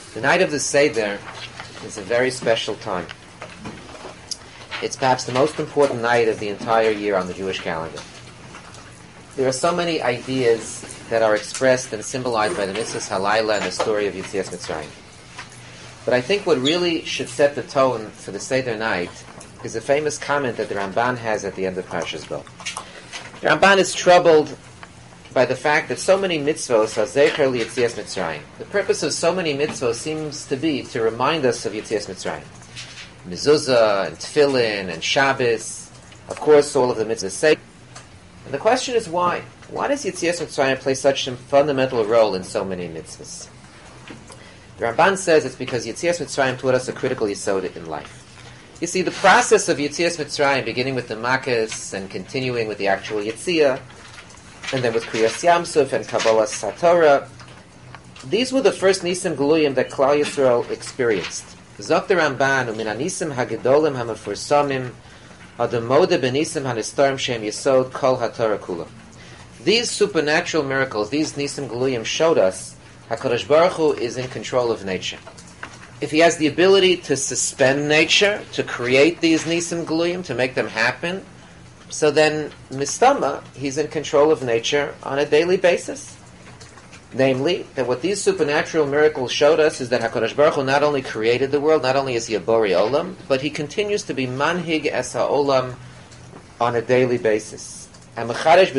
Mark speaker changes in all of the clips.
Speaker 1: The night of the Seder is a very special time. It's perhaps the most important night of the entire year on the Jewish calendar. There are so many ideas that are expressed and symbolized by the Mitzvahs Halayla and the story of Yetzias Mitzrayim. But I think what really should set the tone for the Seder night is a famous comment that the Ramban has at the end of Parshas Bo. The Ramban is troubled by the fact that so many mitzvos are zecher liYetzias Mitzrayim. The purpose of so many mitzvos seems to be to remind us of Yetzias Mitzrayim. Mezuzah and Tefillin and Shabbos, of course all of the mitzvahs say. And the question is why? Why does Yetzias Mitzrayim play such a fundamental role in so many mitzvahs? The Ramban says it's because Yetzias Mitzrayim taught us a critical yesod in life. You see, the process of Yetzias Mitzrayim, beginning with the Makkos and continuing with the actual Yetziah, and then with Kriyas Yamsuf and Kabbalah Satorah, these were the first Nisim Geluyim that Klal Yisrael experienced. Zok the Ramban, u'min hanisim hagedolim hamefursamim, adamode benisim hanistarim shem yesod kol haTorah kula. These supernatural miracles, these Nisim Geluyim showed us HaKadosh Baruch Hu is in control of nature. If he has the ability to suspend nature, to create these Nisim Geluyim, to make them happen, so then, Mistama, he's in control of nature on a daily basis. Namely, that what these supernatural miracles showed us is that HaKadosh Baruch Hu not only created the world, not only is he a Bori Olam, but he continues to be Manhig Es HaOlam on a daily basis. That's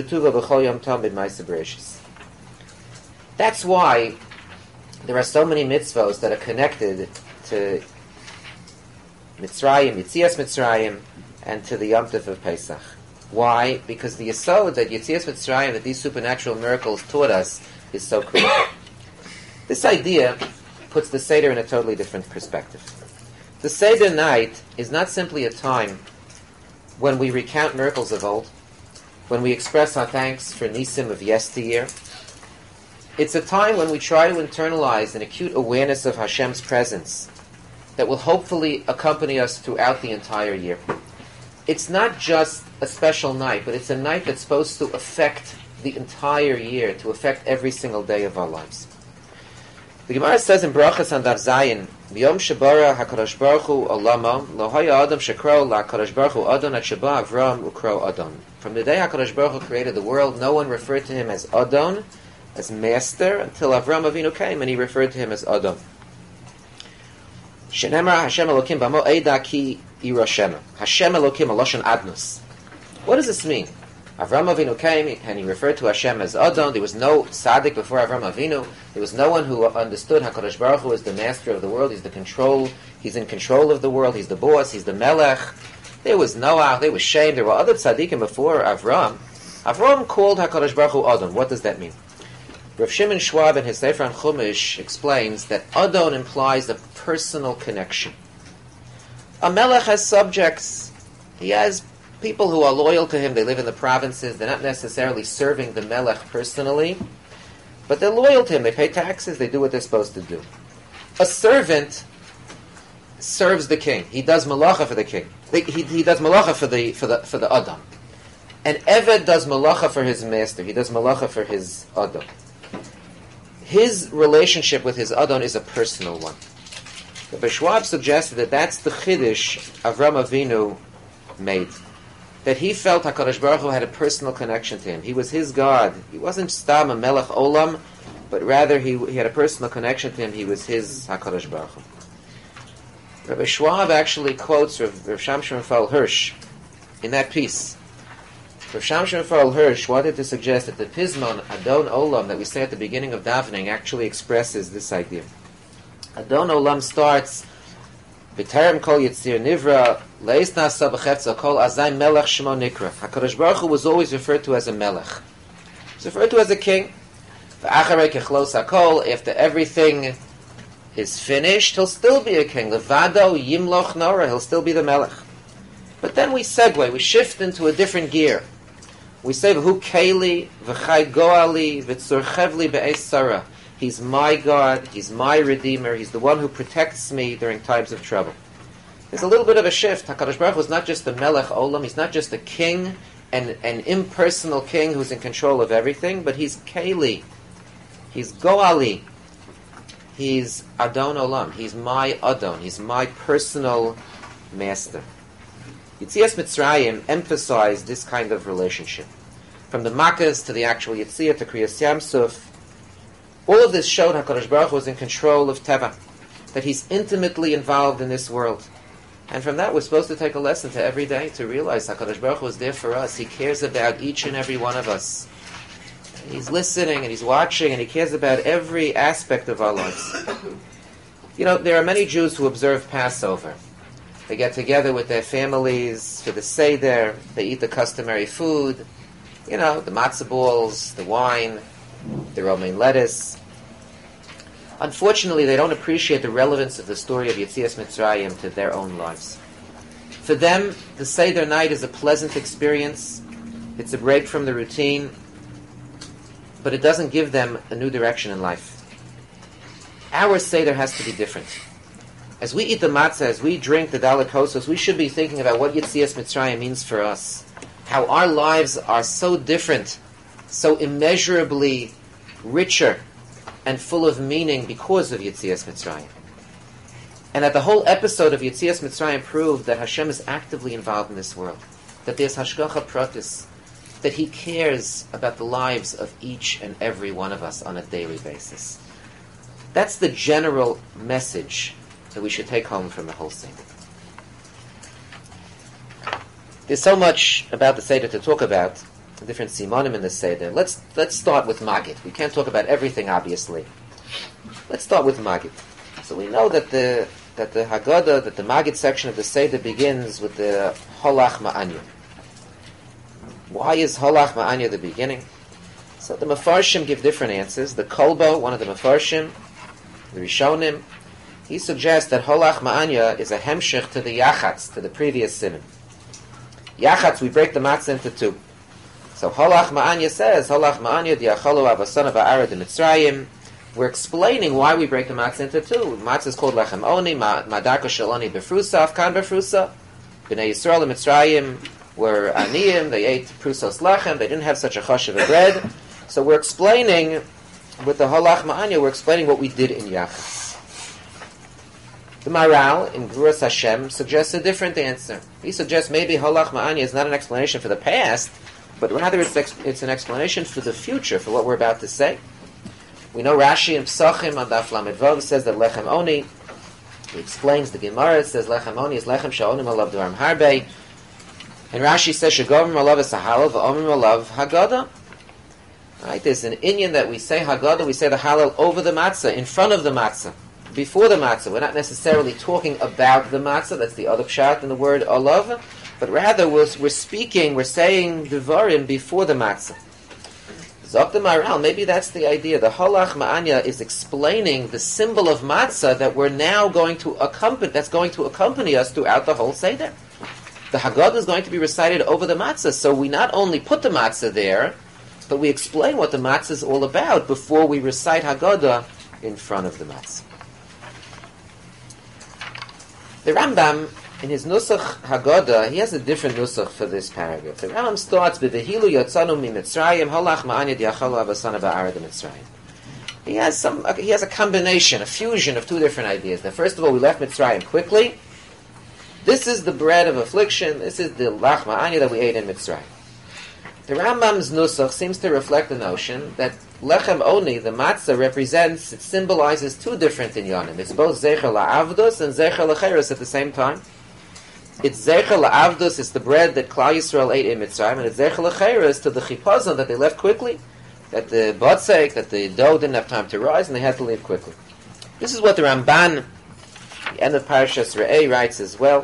Speaker 1: why there are so many mitzvos that are connected to Mitzrayim, Yetzias Mitzrayim, and to the Yom Tov of Pesach. Why? Because the yesod that Yetzias Mitzrayim, that these supernatural miracles taught us, is so critical. This idea puts the Seder in a totally different perspective. The Seder night is not simply a time when we recount miracles of old, when we express our thanks for Nisim of yesteryear. It's a time when we try to internalize an acute awareness of Hashem's presence that will hopefully accompany us throughout the entire year. It's not just a special night, but it's a night that's supposed to affect the entire year, to affect every single day of our lives. The Gemara says in Brachas on Daf Zayin, B'yom shebara HaKadosh Baruch Hu olamo, lo haya adam shekro LaKadosh Baruch Hu Adon at sheba Avram ukro Adon. From the day HaKadosh Baruch Hu created the world, no one referred to him as Adon, as master, until Avram Avinu came and he referred to him as Adon. Shenemar Hashem Elokim b'amo eida ki Hiroshima. Hashem Elokim Aloshan Adnus. What does this mean? Avram Avinu came and he referred to Hashem as Adon. There was no tzaddik before Avram Avinu. There was no one who understood HaKadosh Baruch Hu as the master of the world. He's in control of the world. He's the boss. He's the melech. There was Noah. There was Shem. There were other tzaddikim before Avram. Avram called HaKadosh Baruch Hu Adon. What does that mean? Rav Shimon Schwab in his Sefer on Chumash explains that Adon implies a personal connection. A melech has subjects. He has people who are loyal to him. They live in the provinces. They're not necessarily serving the melech personally, but they're loyal to him. They pay taxes. They do what they're supposed to do. A servant serves the king. He does malacha for the king. He does malacha for the Adam. An Eved does malacha for his master. He does malacha for his Adam. His relationship with his Adon is a personal one. Rabbi Schwab suggested that that's the chiddush Avram Avinu made. That he felt HaKadosh Baruch Hu had a personal connection to him. He was his God. He wasn't stam a melech olam, but rather he had a personal connection to him. He was his HaKadosh Baruch Hu. Rabbi Schwab actually quotes Rav Shamshon Raphael Hirsch in that piece. Rav Shamshon Raphael Hirsch wanted to suggest that the Pismon Adon Olam that we say at the beginning of davening actually expresses this idea. Adon Olam starts B'terem kol yitzir nivra leis nasa b'chetza kol azay melech shemo nikra. HaKadosh Baruch Hu was always referred to as a melech. He's referred to as a king. V'acharei kechlos hakol, after everything is finished, he'll still be a king. Levado yimloch nora, he'll still be the melech. But then we segue, we shift into a different gear. We say, V'hu keili, v'chai goali, v'tzurchevli be'ez sarah. He's my God, He's my Redeemer, He's the one who protects me during times of trouble. There's a little bit of a shift. HaKadosh Baruch Hu is not just the Melech Olam, He's not just a king, an impersonal king who's in control of everything, but He's Keili, He's Goali. He's Adon Olam. He's my Adon. He's my personal master. Yetzias Mitzrayim emphasized this kind of relationship. From the Makkahs to the actual Yetziah to Kriyas Yamsuf, all of this showed HaKadosh Baruch Hu was in control of Teva, that He's intimately involved in this world. And from that, we're supposed to take a lesson to every day to realize HaKadosh Baruch Hu is there for us. He cares about each and every one of us. He's listening and He's watching and He cares about every aspect of our lives. You know, there are many Jews who observe Passover. They get together with their families for the Seder. They eat the customary food. You know, the matzah balls, the wine, the romaine lettuce. Unfortunately, they don't appreciate the relevance of the story of Yetzias Mitzrayim to their own lives. For them, the Seder night is a pleasant experience. It's a break from the routine. But it doesn't give them a new direction in life. Our Seder has to be different. As we eat the matzah, as we drink the Dalet Kosos, we should be thinking about what Yetzias Mitzrayim means for us. How our lives are so different, so immeasurably richer and full of meaning because of Yetzias Mitzrayim. And that the whole episode of Yetzias Mitzrayim proved that Hashem is actively involved in this world. That there's Hashgacha Pratis. That He cares about the lives of each and every one of us on a daily basis. That's the general message that we should take home from the whole Seder. There's so much about the Seder to talk about, the different simonim in the Seder. Let's start with Magid. We can't talk about everything, obviously. Let's start with Magid. So we know that the Haggadah, that the Magid section of the Seder begins with the Holach Ma'anya. Why is Holach Ma'anya the beginning? So the Mefarshim give different answers. The Kolbo, one of the Mefarshim, the Rishonim, he suggests that Holach Ma'anya is a hemshech to the Yachatz, to the previous simon. Yachatz, we break the matzah into two. So Holach Ma'anya says, Holach Ma'anya diacholu avasana ba'ara de Mitzrayim. We're explaining why we break the matzah into two. Matzah is called Lechem Oni, Madaka Shaloni Befrusa, Afkan Befrusa. B'nai Yisrael and Mitzrayim were aniyim, they ate prusos lechem, they didn't have such a chashiv of bread. So we're explaining, with the Holach Ma'anya, we're explaining what we did in Yachatz. The Maral, in Gevuras Hashem, suggests a different answer. He suggests maybe Holach Ma'anya is not an explanation for the past, but rather it's an explanation for the future, for what we're about to say. We know Rashi in Psachim on Daf Lamed Vav says that Lechem Oni, he explains the Gemara, it says Lechem Oni is Lechem Sha'onim Alav Duram Harbe, and Rashi says Shagavim Alav es Halal V'Omim Alav Haggadah. Right, there's an inyan that we say Haggadah, we say the Halal over the matzah, in front of the matzah, before the matzah. We're not necessarily talking about the matzah, that's the other pshat in the word Olav, but rather we're speaking, we're saying Devarim before the matzah. Zok the Maral, maybe that's the idea. The Holach Ma'anya is explaining the symbol of matzah that we're now going to accompany us throughout the whole Seder. The Haggadah is going to be recited over the matzah, so we not only put the matzah there, but we explain what the matzah is all about before we recite Haggadah in front of the matzah. The Rambam, in his Nusach Haggadah, he has a different Nusach for this paragraph. The Rambam starts with V'hilu yotzanu mi Mitzrayim holach ma'anya diacholu avasana ba'ara de Mitzrayim. He has a combination, a fusion of two different ideas. Now, first of all, we left Mitzrayim quickly. This is the bread of affliction. This is the lach ma'anya that we ate in Mitzrayim. The Rambam's Nusach seems to reflect the notion that Lechem Oni, the matzah, it symbolizes two different inyanim. It's both Zecher La'avdus and Zecher L'Cheres at the same time. It's Zecher La'avdus, it's the bread that Klal Yisrael ate in Mitzrayim, and it's Zecher L'Cheres to the Chipazon that they left quickly, that the Botzek, that the dough didn't have time to rise, and they had to leave quickly. This is what the Ramban, the end of Parashas Re'eh, writes as well.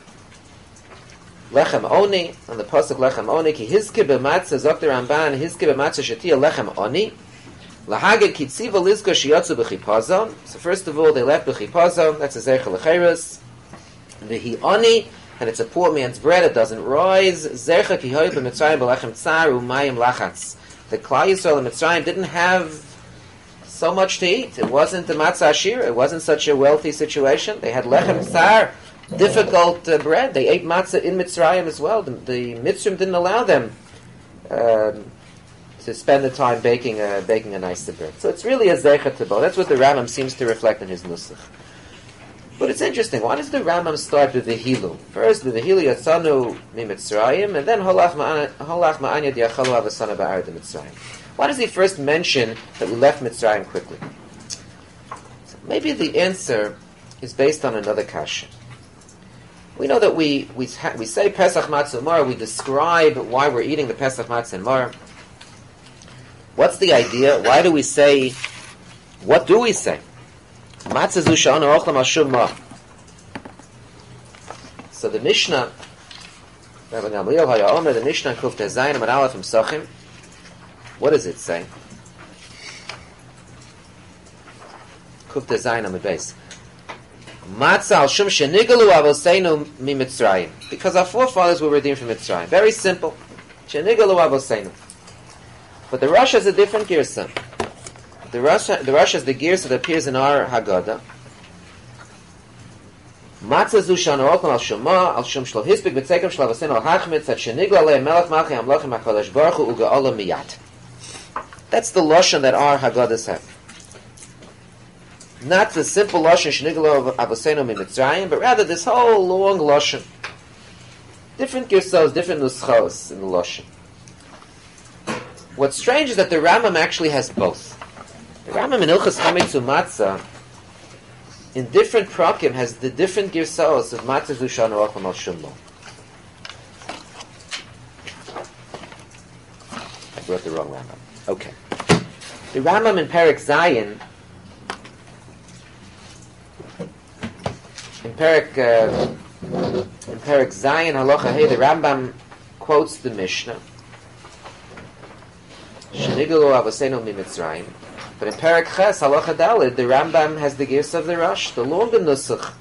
Speaker 1: Lechem Oni, on the pasuk Lechem Oni, ki hizke b'matzah, zok the Ramban, hizke b'matzah shetia Lechem Oni, lahaged ki tziva lizko shiyotzu b'chipazon. So first of all, they left b'chipazon, that's a Zecher L'Cheres. V'hi Oni, and it's a poor man's bread, it doesn't rise. Zecher ki hoi b'mitzrayim b'lechem tzar u'mayim lachatz. The Klal Yisrael and Mitzrayim didn't have so much to eat. It wasn't the matzah ashira, it wasn't such a wealthy situation. They had lechem tzar, difficult bread. They ate matzah in Mitzrayim as well. The Mitzrayim didn't allow them to spend the time baking a nice bread. So it's really a zecher to bo. That's what the Rambam seems to reflect in his nusach. But it's interesting. Why does the Rambam start with the Hilu? First, with the Hilu Yatzanu Mitzrayim, and then Holach Ma'anya Diachalu Avasana Ba'arid Mitzrayim. Why does he first mention that we left Mitzrayim quickly? So maybe the answer is based on another kasha. We know that we say Pesach Matzah Mar, we describe why we're eating the Pesach Matzah Mar. What's the idea? Why do we say, what do we say? Matzah zu sha'anu ochlam al shum ma. So the Mishnah, Rabbi Gamliel Haya Omer, the Mishnah Kuf Tezayin Amar Aleph Sachim, what does it say? Kuf Tezayin Amar Beis. Matzah al shum shenigalu avoseinu mi Mitzrayim. Because our forefathers were redeemed from Mitzrayim. Very simple. Shenigalu avoseinu. But the Rosh has a different girsa. The Rosh is the girsa that appears in our Haggadah. Matzah zu shanu oklam al shuma al shum shlo hispik b'tzekem shlo avoseinu al hachmitz at shenigla alei melech malchei amlachim HaKadosh Baruch Hu u'ga'olam miyat. That's the Lashon that our Haggadahs have. Not the simple Lashon shenigla avoseinu mi Mitzrayim, but rather this whole long Lashon. Different girsos, different nuschos in the Lashon. What's strange is that the Rambam actually has both. The Rambam in Ilchas Chametz U'Matzah, in different prakim, has the different girsaos of Matzah zu shanu ochlam al shum lo. I wrote the wrong Rambam. Okay. The Rambam in Perek Zayin, in Perek Zayin Halacha Hey, the Rambam quotes the Mishnah. Shenigalu avoseinu mi Mitzrayim. But in Perek Ches, Halacha Daled, the Rambam has the gears of the Rosh, the longer Nusach.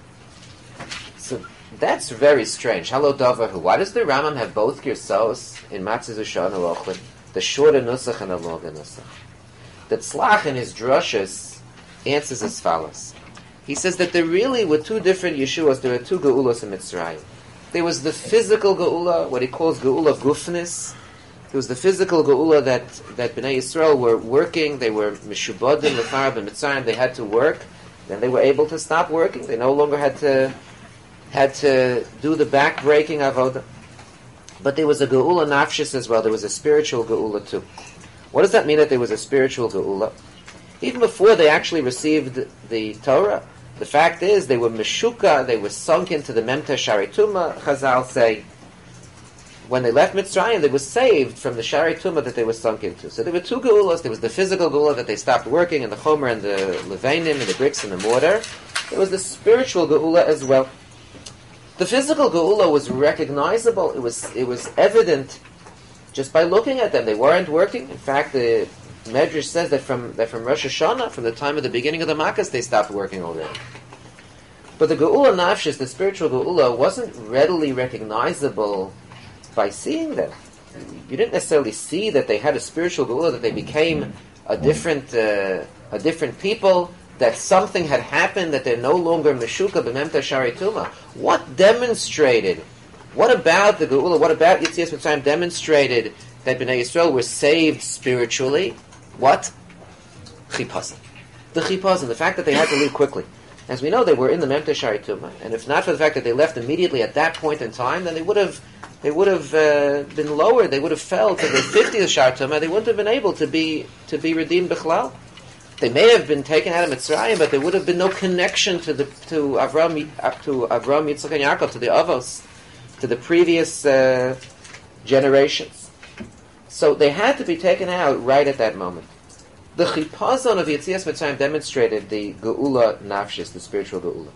Speaker 1: So that's very strange. Hello, Davahu. Why does the Rambam have both Girsos in Matzah zu shanu ochlam, the shorter Nusach and the longer Nusach? The Tzlach in his drushes answers as follows. He says that there really were two different Yeshuas. There were two Geulos in Mitzrayim. There was the physical Geula, what he calls Geula Gufnis. There was the physical geula that Bnei Yisrael were working. They were mishubadim lefarab and Mitzrayim. They had to work. Then they were able to stop working. They no longer had to do the back-breaking avodah. But there was a geula nafshis as well. There was a spiritual geula too. What does that mean that there was a spiritual geula? Even before they actually received the Torah, the fact is they were mishuka. They were sunk into the memta sharituma. Chazal say, when they left Mitzrayim, they were saved from the Shari Tumah that they were sunk into. So there were two geulas. There was the physical geula that they stopped working, and the chomer and the levanim and the bricks and the mortar. There was the spiritual geula as well. The physical geula was recognizable. It was evident just by looking at them. They weren't working. In fact, the Medrash says that from Rosh Hashanah, from the time of the beginning of the Makkos, they stopped working already. But the geula nafshis, the spiritual geula, wasn't readily recognizable by seeing them. You didn't necessarily see that they had a spiritual geula, that they became a different people, that something had happened, that they're no longer meshuka b'memta shari tuma. What demonstrated? What about the geula? What about Yitzias Mitzrayim demonstrated that Bnei Yisrael were saved spiritually? What? Chipazon. The chipazon, the fact that they had to leave quickly. As we know, they were in the memta shari tuma, and if not for the fact that they left immediately at that point in time, then they would have been lowered. They would have fell to the 50th Shar Tumah. They wouldn't have been able to be redeemed b'chlal. They may have been taken out of Mitzrayim, but there would have been no connection to Avram, Yitzchak, and Yaakov, to the Avos, to the previous generations. So they had to be taken out right at that moment. The chipazon of Yitzias Mitzrayim demonstrated the geula nafshis, the spiritual geula.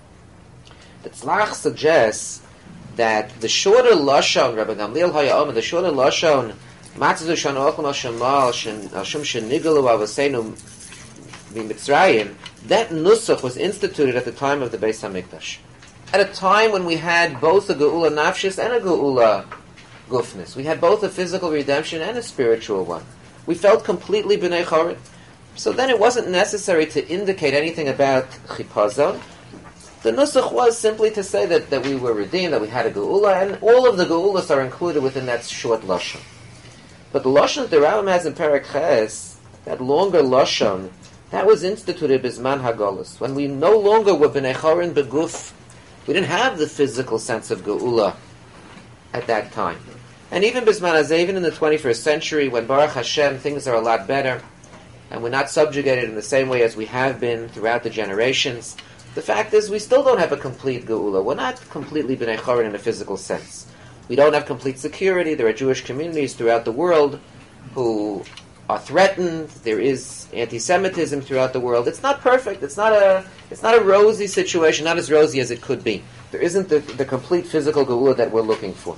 Speaker 1: The Tzlach suggests that the shorter lashon, Rabbi Gamliel Haya, the shorter lashon, Matzah zu shanu ochlam al shum shenigalu avoseinu mi Mitzrayim, that nusach was instituted at the time of the Beis Hamikdash, at a time when we had both a geula nafshis and a geula gufnis. We had both a physical redemption and a spiritual one. We felt completely b'nei chorin. So then it wasn't necessary to indicate anything about chipazon. The nusach was simply to say that we were redeemed, that we had a geula, and all of the geulas are included within that short lashon. But the Lashon that the Rambam has in Perek Ches, that longer Lashon, that was instituted Bisman HaGolus. When we no longer were B'nei Chorin Beguf, we didn't have the physical sense of Geula at that time. And even Bisman Hazeh, even in the 21st century, when Baruch Hashem, things are a lot better, and we're not subjugated in the same way as we have been throughout the generations, the fact is we still don't have a complete Geula. We're not completely B'nei Chorin in a physical sense. We don't have complete security. There are Jewish communities throughout the world who are threatened. There is anti-Semitism throughout the world. It's not perfect. It's not a rosy situation, not as rosy as it could be. There isn't the complete physical Geula that we're looking for.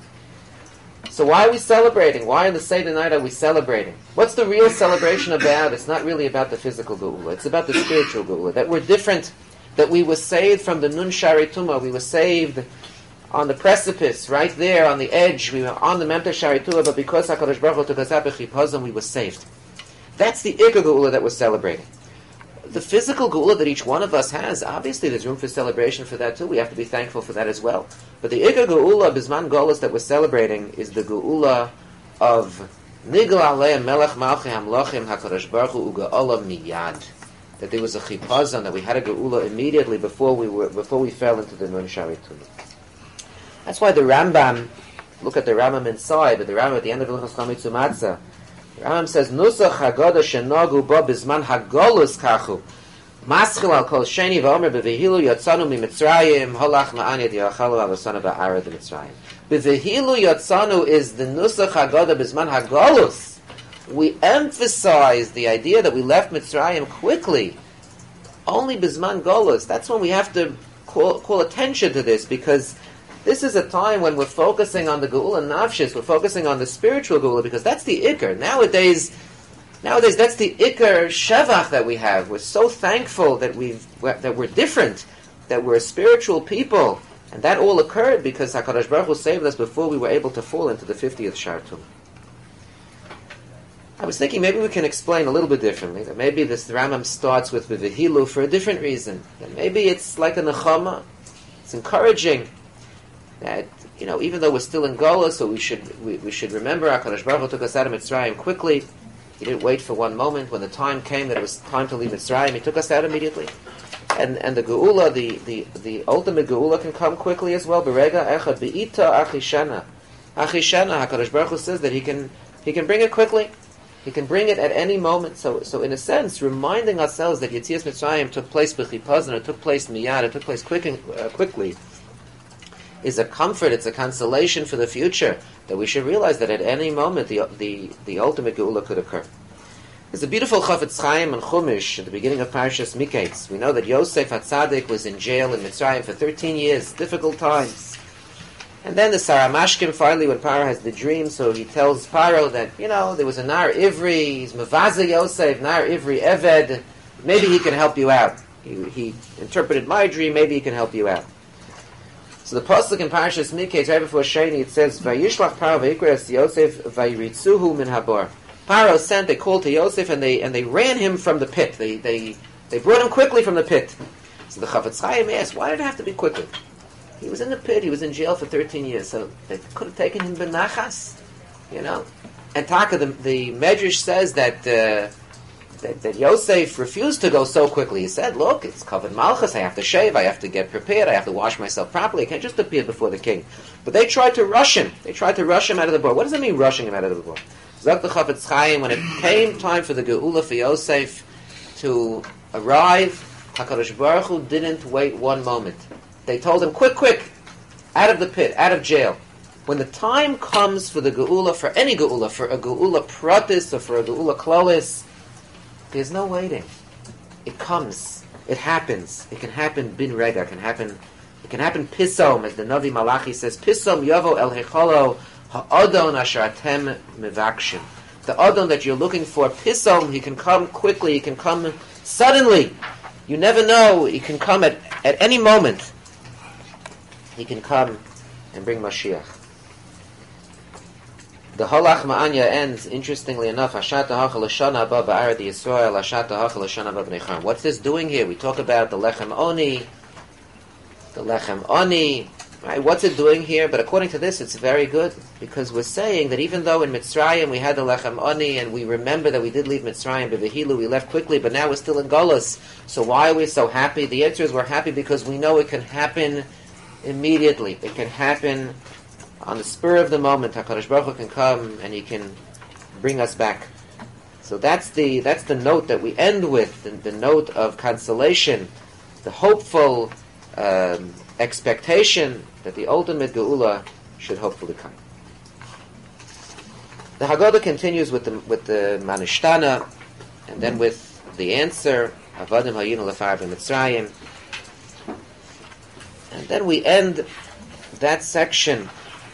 Speaker 1: So why are we celebrating? Why in the Seder night are we celebrating? What's the real celebration about? It's not really about the physical Geula. It's about the spiritual Geula. That we're different, that we were saved from the Nun Shari Tumah. We were saved on the precipice, right there on the edge. We were on the Memta Shari Tumah, but because HaKadosh Baruch Hu took us out b'chipazon, we were saved. That's the Ikar Geula that we're celebrating. The physical Geula that each one of us has, obviously there's room for celebration for that too. We have to be thankful for that as well. But the Ikar Geula, Bisman Golus, that we're celebrating is the Geula of Nigla Alei Melech Malchi Hamlochim HaKadosh Baruch Hu Uge'olam Miyad. That there was a chipazon, that we had a Geula immediately before we fell into the Nun Shari Tumah. That's why the Rambam, look at the Rambam inside, but the Rambam at the end of Hilchos Chametz U'Matzah, the Rambam says, Nusach Haggadah shenagu bo bizman hagolus kachu, maschil al kol sheni v'omer bevehilu yatzanu mimitzrayim, holach ma'an yad yachalu al asana ba'ara de Mitzrayim. Bevehilu yatzanu is the Nusach Haggadah bizman hagolus. We emphasize the idea that we left Mitzrayim quickly, only bizman golus. That's when we have to call attention to this, because this is a time when we're focusing on the Geula Nafshis, we're focusing on the spiritual Geula, because that's the Ikar. Nowadays, that's the Ikar Shevach that we have. We're so thankful that we're different, that we're a spiritual people, and that all occurred because HaKadosh Baruch Hu saved us before we were able to fall into the 50th Shar Tumah. I was thinking maybe we can explain a little bit differently, that maybe this Rambam starts with Bevehilu for a different reason. That maybe it's like a Nechama, it's encouraging that, even though we're still in Gola, so we should remember HaKadosh Baruch Hu took us out of Mitzrayim quickly. He didn't wait for one moment. When the time came that it was time to leave Mitzrayim, He took us out immediately. And the Geula, the ultimate Geula can come quickly as well. Berega echad be'ita achishana. Achishana, HaKadosh Baruch Hu says that He can bring it quickly. He can bring it at any moment. So in a sense, reminding ourselves that Yetzias Mitzrayim took place b'chipazon, it took place miyad, it took place quickly, is a comfort, it's a consolation for the future, that we should realize that at any moment the ultimate Geula could occur. There's a beautiful Chafetz Chaim and Chumash at the beginning of Parashas Miketz. We know that Yosef HaTzadik was in jail in Mitzrayim for 13 years, difficult times. And then the Saramashkim, finally, when Paro has the dream, so he tells Paro that, there was a Nar Ivri, he's Mavaza Yosef, Nar Ivri Eved, maybe he can help you out. He interpreted my dream, maybe he can help you out. So the pasuk in Parashas Miketz, right before Sheni, it says, "Vayishlach Paro v'ikras Yosef vayritzuhu min habor." Paro sent, they called to Yosef, and they ran him from the pit. They brought him quickly from the pit. So the Chafetz Chaim asked, why did it have to be quickly? He was in the pit. He was in jail for 13 years, so they could have taken him benachas, And Taka, the Medrash says that Yosef refused to go so quickly. He said, look, it's covered malchus, I have to shave, I have to get prepared, I have to wash myself properly, I can't just appear before the king. But they tried to rush him. They tried to rush him out of the bar. What does it mean, rushing him out of the bar? Zok the Chafetz Chaim, when it came time for the Geula for Yosef to arrive, HaKadosh Baruch Hu didn't wait one moment. They told him, quick, out of the pit, out of jail. When the time comes for the Geula, for any Geula, for a Geula Pratis or for a Geula Klolis, there's no waiting. It comes. It happens. It can happen bin rega. It can happen pisom, as the Navi Malachi says, pisom yavo el hecholo ha'adon asher atem mevakshim. The adon that you're looking for, pisom, he can come quickly, he can come suddenly. You never know. He can come at any moment. He can come and bring Mashiach. The Holach Ma'anya ends, interestingly enough, Hashat ha'achal l'shana haba ba'aret Yisrael, Hashat ha'achal l'shana haba b'nei Chorm. What's this doing here? We talk about the Lechem Oni, Right? What's it doing here? But according to this, it's very good, because we're saying that even though in Mitzrayim we had the Lechem Oni, and we remember that we did leave Mitzrayim, Bevehilu, we left quickly, but now we're still in Golus. So why are we so happy? The answer is we're happy because we know it can happen immediately. It can happen on the spur of the moment. HaKadosh Baruch Hu can come and He can bring us back. So that's the note that we end with, the note of consolation, the hopeful expectation that the ultimate Geula should hopefully come. The Haggadah continues with the Manishtana, and then with the answer, Avadim Hayinu Lefar b'Mitzrayim, and then we end that section.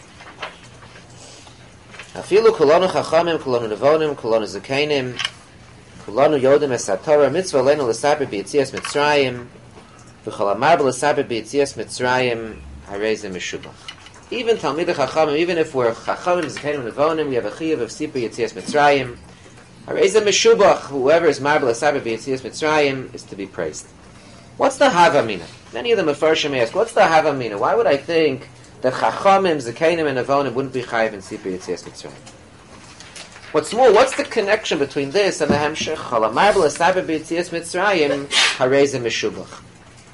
Speaker 1: Afilu kulonu chachamim, kulonu nevonim, kulonu zakenim, kulonu yodim es haTorah, mitzvah leinu l'saper b'yitzias Mitzrayim, v'chol amar b'l'saper b'yitzias Mitzrayim, harei ze meshubach. Even Talmidei Chachamim, even if we're Chachamim, Zakenim, Nevonim, we have a chiyuv of Sipur Yitzias Mitzrayim. Harei ze meshubach, whoever is mar b'l'saper b'yitzias Mitzrayim is to be praised. What's the Havamina? Many of the Mefarshim ask, what's the Havamina? Why would I think that Chachamim, Zakenim, and Nevonim wouldn't be chayiv in Sipur Yitzias Mitzrayim? What's more, what's the connection between this and the Hemshech? Chol amar b'l'saper b'yitzias Mitzrayim, harei ze meshubach.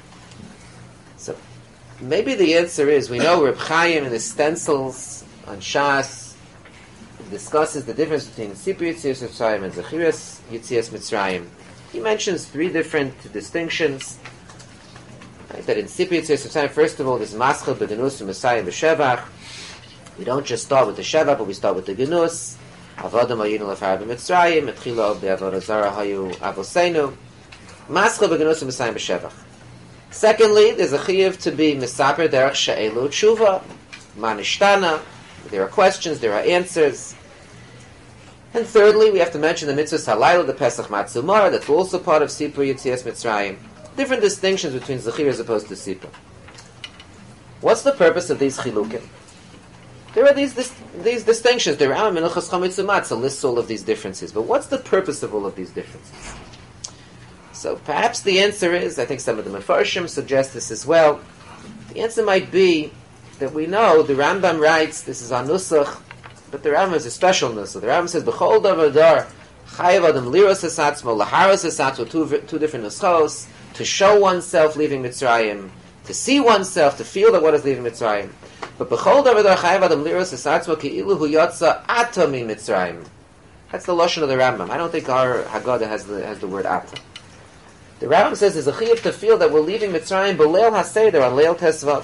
Speaker 1: So, maybe the answer is, we know Reb Chaim in the stencils on Shas discusses the difference between Sipur Yitzias Mitzrayim and Zechiras Yitzias Mitzrayim. He mentions three different distinctions. Right, that in Sipur Yitzias Mitzrayim, first of all, there's Maschel b'Genus and Messiah b'Shevach. We don't just start with the Shevach, but we start with the Genus. Avodim Hayinu Lefar b'Mitzrayim, Etchila of the Avodah Zarah Hayu Avoseinu. Maschel b'Genus and Messiah b'Shevach. Secondly, there's a chiyuv to be misaper derech she'elu tshuva, manishtana. There are questions, there are answers. And thirdly, we have to mention the mitzvahs halayla, the Pesach Matzumar, that's also part of Sipur Yitzias Mitzrayim. Different distinctions between Zechir as opposed to Sipur. What's the purpose of these chilukim? There are these distinctions. The Rambam in Ilchos Chametz U'Matzah lists all of these differences. But what's the purpose of all of these differences? So perhaps the answer is, I think some of the Mefarshim suggest this as well, the answer might be that we know, the Rambam writes, this is on Nusach, but the Rambam is a special Nusach. The Rambam says, B'chol davar dar, chayav adam liros esatzmo, laharos esatzmo, two different Nuschos, to show oneself leaving Mitzrayim, to see oneself, to feel that one is leaving Mitzrayim. But B'chol davar dar, chayav adam liros esatzmo, ki'ilu hu yotza ato mi Mitzrayim. That's the Lashon of the Rambam. I don't think our Haggadah has the word ato. The Rambam says there's a chiyuv to feel that we're leaving Mitzrayim b'leil haseder on Leil Tesvav.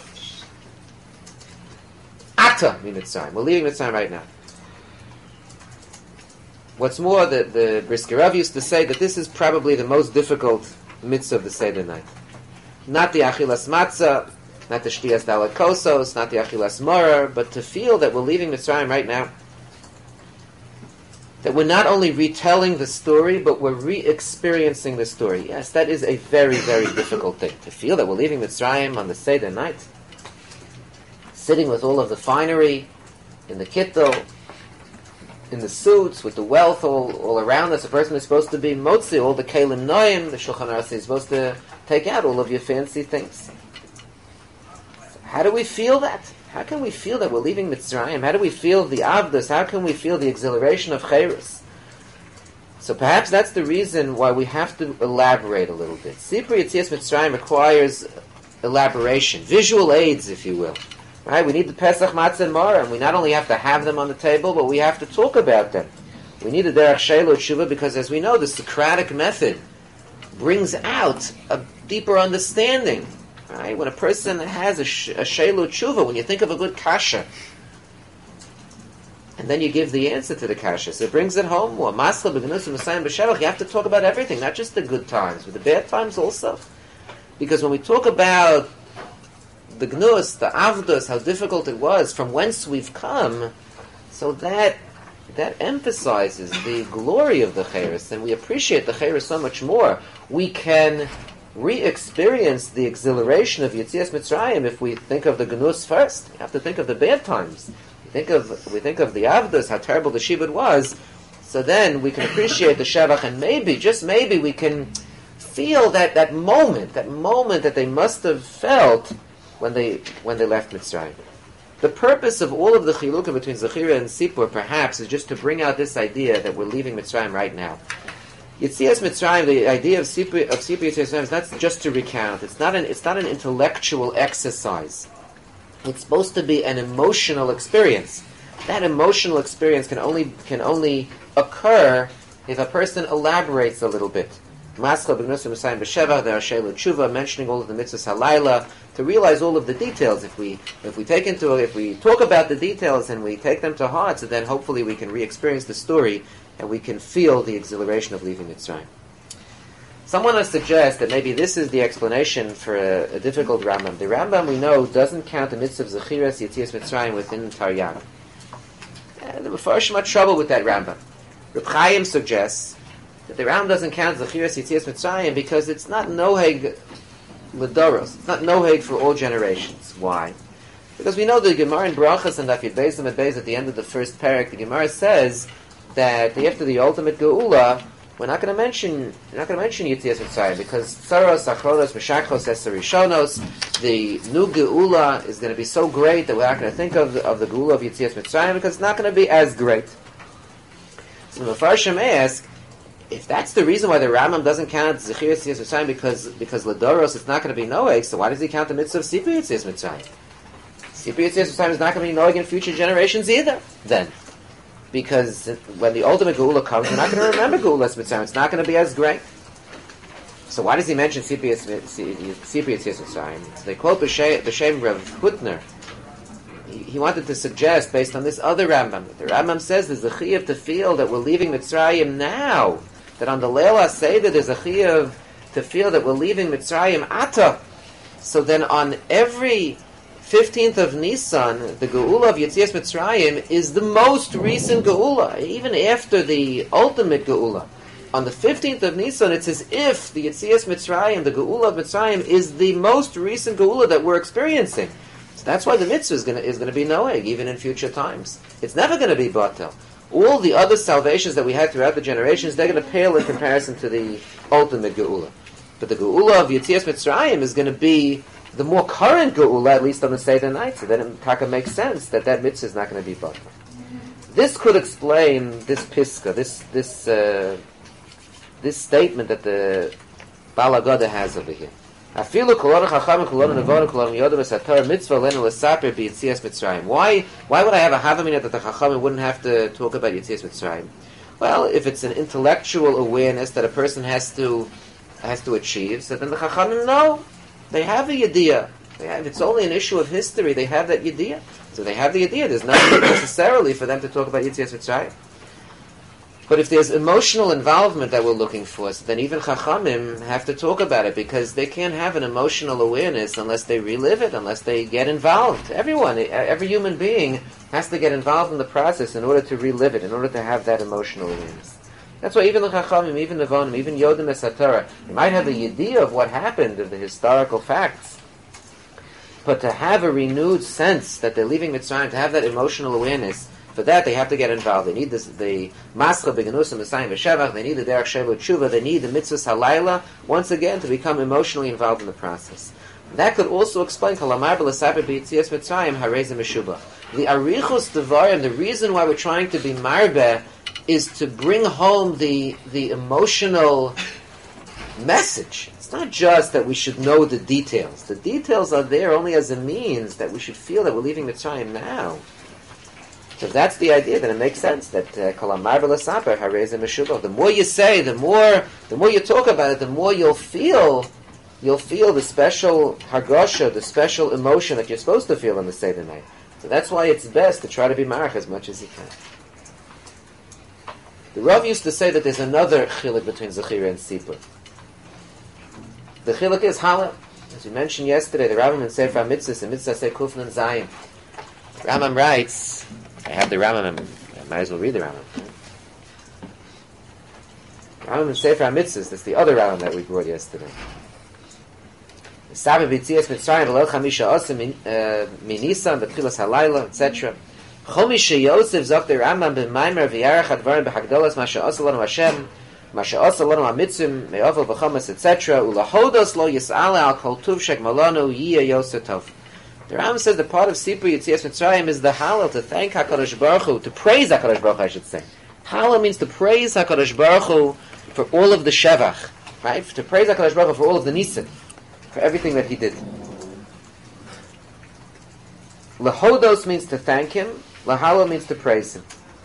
Speaker 1: Ata mi Mitzrayim. We're leaving Mitzrayim right now. What's more, the Brisker Rav used to say that this is probably the most difficult mitzvah of the Seder night. Not the Achilas Matzah, not the Shtiyas Dalat Kosos, not the Achilas Morer, but to feel that we're leaving Mitzrayim right now. That we're not only retelling the story, but we're re-experiencing the story. Yes, that is a very, very difficult thing. To feel that we're leaving Mitzrayim on the Seder night, sitting with all of the finery, in the kittel, in the suits, with the wealth all around us. A person is supposed to be motzi, all the kelim noyim, the Shulchan Aruch is supposed to take out all of your fancy things. So how do we feel that? How can we feel that we're leaving Mitzrayim? How do we feel the Avdus? How can we feel the exhilaration of Chayrus? So perhaps that's the reason why we have to elaborate a little bit. Sipur Yitzias Mitzrayim requires elaboration, visual aids, if you will. Right? We need the Pesach Matzah and Maror, and we not only have to have them on the table, but we have to talk about them. We need a Derech She'elo Tshuva because, as we know, the Socratic method brings out a deeper understanding. Right? When a person has a She'elo Tshuva, when you think of a good kasha, and then you give the answer to the kasha, so it brings it home more. Masla b'Genus Messiah b'Shevach, you have to talk about everything, not just the good times, but the bad times also. Because when we talk about the Gnus, the Avdus, how difficult it was, from whence we've come, so that emphasizes the glory of the Chayrus, and we appreciate the Chayrus so much more. We can re-experience the exhilaration of Yitzias Mitzrayim if we think of the Gnus first. We have to think of the bad times. We think of the Avdus, how terrible the Shibud was, so then we can appreciate the Shevach, and maybe, just maybe, we can feel that moment that they must have felt when they left Mitzrayim. The purpose of all of the chilukah between Zechira and Sipur, perhaps, is just to bring out this idea that we're leaving Mitzrayim right now. Yetzias Mitzrayim, the idea of Sipur Yetzias Mitzrayim is not just to recount. It's not an intellectual exercise. It's supposed to be an emotional experience. That emotional experience can only occur if a person elaborates a little bit. Maschal b'gnusam Messiah b'sheva, there are sheilu tshuva, mentioning all of the mitzvahs halayla, to realize all of the details. If we talk about the details and we take them to heart, so then hopefully we can re-experience the story and we can feel the exhilaration of leaving Mitzrayim. Someone has suggested that maybe this is the explanation for a difficult Rambam. The Rambam, we know, doesn't count the mitzvah of Zechiras Yetzias Mitzrayim within Taryag. The Mefarshim had trouble with that Rambam. Reb Chaim suggests that the Rambam doesn't count Zechiras Yetzias Mitzrayim because it's not noheg l'doros. It's not noheg for all generations. Why? Because we know the Gemara in Brachas and Daf Yud Beis Amud Beis at the end of the first parak, the Gemara says that after the ultimate Geula, we're not going to mention Yetzias Mitzrayim because Tzaros, Achronos, Meshachos, Esarishonos, the new Geula is going to be so great that we're not going to think of the Geula of Yetzias Mitzrayim because it's not going to be as great. So the Mefarshim ask, if that's the reason why the Rambam doesn't count Zechiras Yetzias Mitzrayim because Ladoros it's not going to be Noeg, so why does he count the mitzvah of Sipur Yetzias Mitzrayim? Sipur Yetzias Mitzrayim is not going to be Noeg in future generations either, then. Because when the ultimate Geula comes, we're not going to remember Geulas Mitzrayim. It's not going to be as great. So why does he mention Sipur Yetzias Mitzrayim? So they quote B'Shem Rav Hutner. He wanted to suggest, based on this other Rambam, that the Rambam says there's a chiyuv to feel that we're leaving Mitzrayim now. That on the Leil HaSeder there's a chiyuv to feel that we're leaving Mitzrayim ata. So then on every 15th of Nisan, the Geula of Yetzias Mitzrayim is the most recent Geula, even after the ultimate Geula. On the 15th of Nisan, it's as if the Yetzias Mitzrayim, the Geula of Mitzrayim, is the most recent Geula that we're experiencing. So that's why the mitzvah is going to be noeg, even in future times. It's never going to be batel. All the other salvations that we had throughout the generations, they're going to pale in comparison to the ultimate Geula. But the Geula of Yetzias Mitzrayim is going to be the more current Geula, at least on the Seder night, so then it makes sense that mitzvah is not going to be batel. This could explain this piska, this statement that the Bala Gada has over here. Afilu kolonu chachamim kolonu nevorim kolonu yodam esatar mitzvah lenu lesaper b'Yetzias Mitzrayim. Why would I have a havamina that the chachamim wouldn't have to talk about Yetzias Mitzrayim? Well, if it's an intellectual awareness that a person has to achieve, so then the chachamim know. They have a yediyah. If it's only an issue of history, they have that yediyah. So they have the yediyah. There's nothing necessarily for them to talk about Yetzias Mitzrayim. But if there's emotional involvement that we're looking for, so then even Chachamim have to talk about it because they can't have an emotional awareness unless they relive it, unless they get involved. Every human being has to get involved in the process in order to relive it, in order to have that emotional awareness. That's why even the Chachamim, even the Vonim, even Yodim Esatara, they might have a yediyah of what happened, of the historical facts. But to have a renewed sense that they're leaving Mitzrayim, to have that emotional awareness, for that, they have to get involved. They need the Mascha B'Genusam Messiah V'Shevach. They need the Derech Sheva Tshuva. They need the Mitzvahs Halayla, once again, to become emotionally involved in the process. That could also explain Kalamar B'Lesaber B'Yetzias Mitzrayim Hareza Meshuba. The Arichos Devarim, the reason why we're trying to be Marbeh, is to bring home the emotional message. It's not just that we should know the details. The details are there only as a means that we should feel that we're leaving Mitzrayim now. So that's the idea, that it makes sense that Kalamar V'Lesaper Hareza Meshuba. The more you say, the more you talk about it, the more you'll feel the special hargosha, the special emotion that you're supposed to feel on the Seder night. So that's why it's best to try to be marach as much as you can. The Rav used to say that there's another chiluk between Zechira and Sipur. The chiluk is Halal. As we mentioned yesterday, the Rambam in Sefer HaMitzvos, in Mitzvah Say Kufnan Zayin. Rambam writes, I have the Rambam, I might as well read the Rambam. Rambam in Sefer HaMitzvos, that's the other Rambam that we brought yesterday. Sabe B'Yetzias Mitzrayim v'lel chamisha osim minisan v'tchilas halayla, etc. Chomisha Yosef zok the Rambam b'maimer v'yarach advarim b'hagdolas masha osalonu Hashem, masha osalonu hamitzim me'ovel v'chomas, etc. Ulahodos lo yis'ala al kol tuv shek malonu yiyah Yosef tov. The Ram says the part of Sipur Yetzias Mitzrayim is the Hallel, to thank HaKadosh Baruch Hu, to praise HaKadosh Baruch Hu, I should say. Hallel means to praise HaKadosh Baruch Hu for all of the Shevach, right? To praise HaKadosh Baruch Hu for all of the Nisim, for everything that he did. Lehodos means to thank him. Lahalo means to praise him.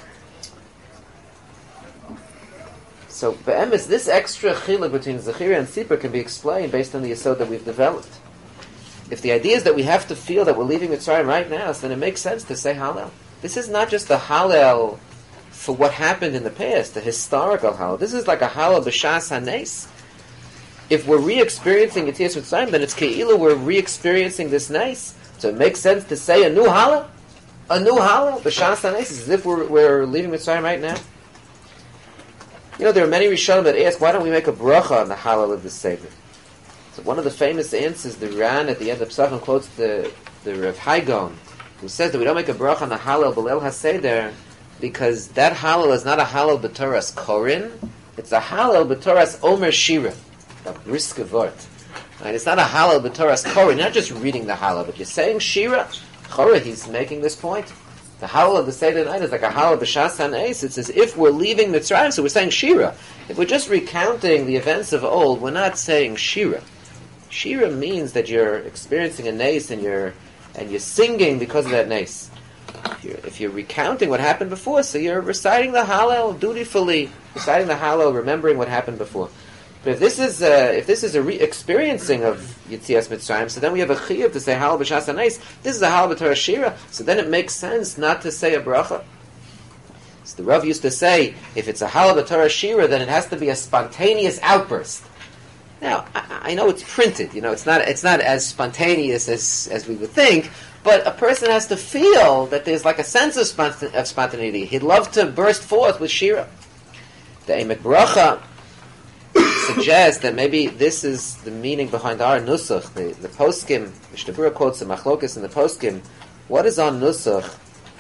Speaker 1: So, be'emes, this extra chiluk between Zechira and Sipur can be explained based on the yesod that we've developed. If the idea is that we have to feel that we're leaving Mitzrayim right now, so then it makes sense to say Hallel. This is not just the Hallel for what happened in the past, the historical Hallel. This is like a Hallel b'shas hanes. If we're re-experiencing Yetzias Mitzrayim, then it's Ke'ilah we're re-experiencing this nes. So it makes sense to say a new Hallel. A new Hallel b'shas hanes, as if we're leaving Mitzrayim right now. You know, there are many Rishonim that ask, why don't we make a bracha on the Hallel of the Seder? So one of the famous answers, the Ran at the end of Pesachim quotes the Rav Haigon, who says that we don't make a bracha on the Hallel B'Leil HaSeder because that Hallel is not a Hallel B'Toras Korin, it's a Hallel B'Toras Omer Shira, a brisker Vort. And it's not a Hallel B'Toras Korin, you're not just reading the Hallel, but you're saying Shira. Chora, he's making this point. The Hallel of the Seder night is like a Hallel b'shas hanes. It's as if we're leaving Mitzrayim, so we're saying Shira. If we're just recounting the events of old, we're not saying Shira. Shira means that you're experiencing a nes and you're singing because of that nes. If you're recounting what happened before, so you're reciting the Hallel dutifully, reciting the Hallel, remembering what happened before. But if this is a re-experiencing of Yetzias Mitzrayim, so then we have a chiyuv to say Hallel b'shas hanes. This is a Hallel b'Torah Shira, so then it makes sense not to say a bracha. So the Rav used to say, if it's a Hallel b'Torah Shira, then it has to be a spontaneous outburst. Now, I know it's printed, it's not as spontaneous as we would think, but a person has to feel that there's like a sense of spontaneity. He'd love to burst forth with Shira. The Emek Bracha suggests that maybe this is the meaning behind our nusach, the poskim. Mishnah Berurah quotes the machlokas in the poskim. What is on nusach?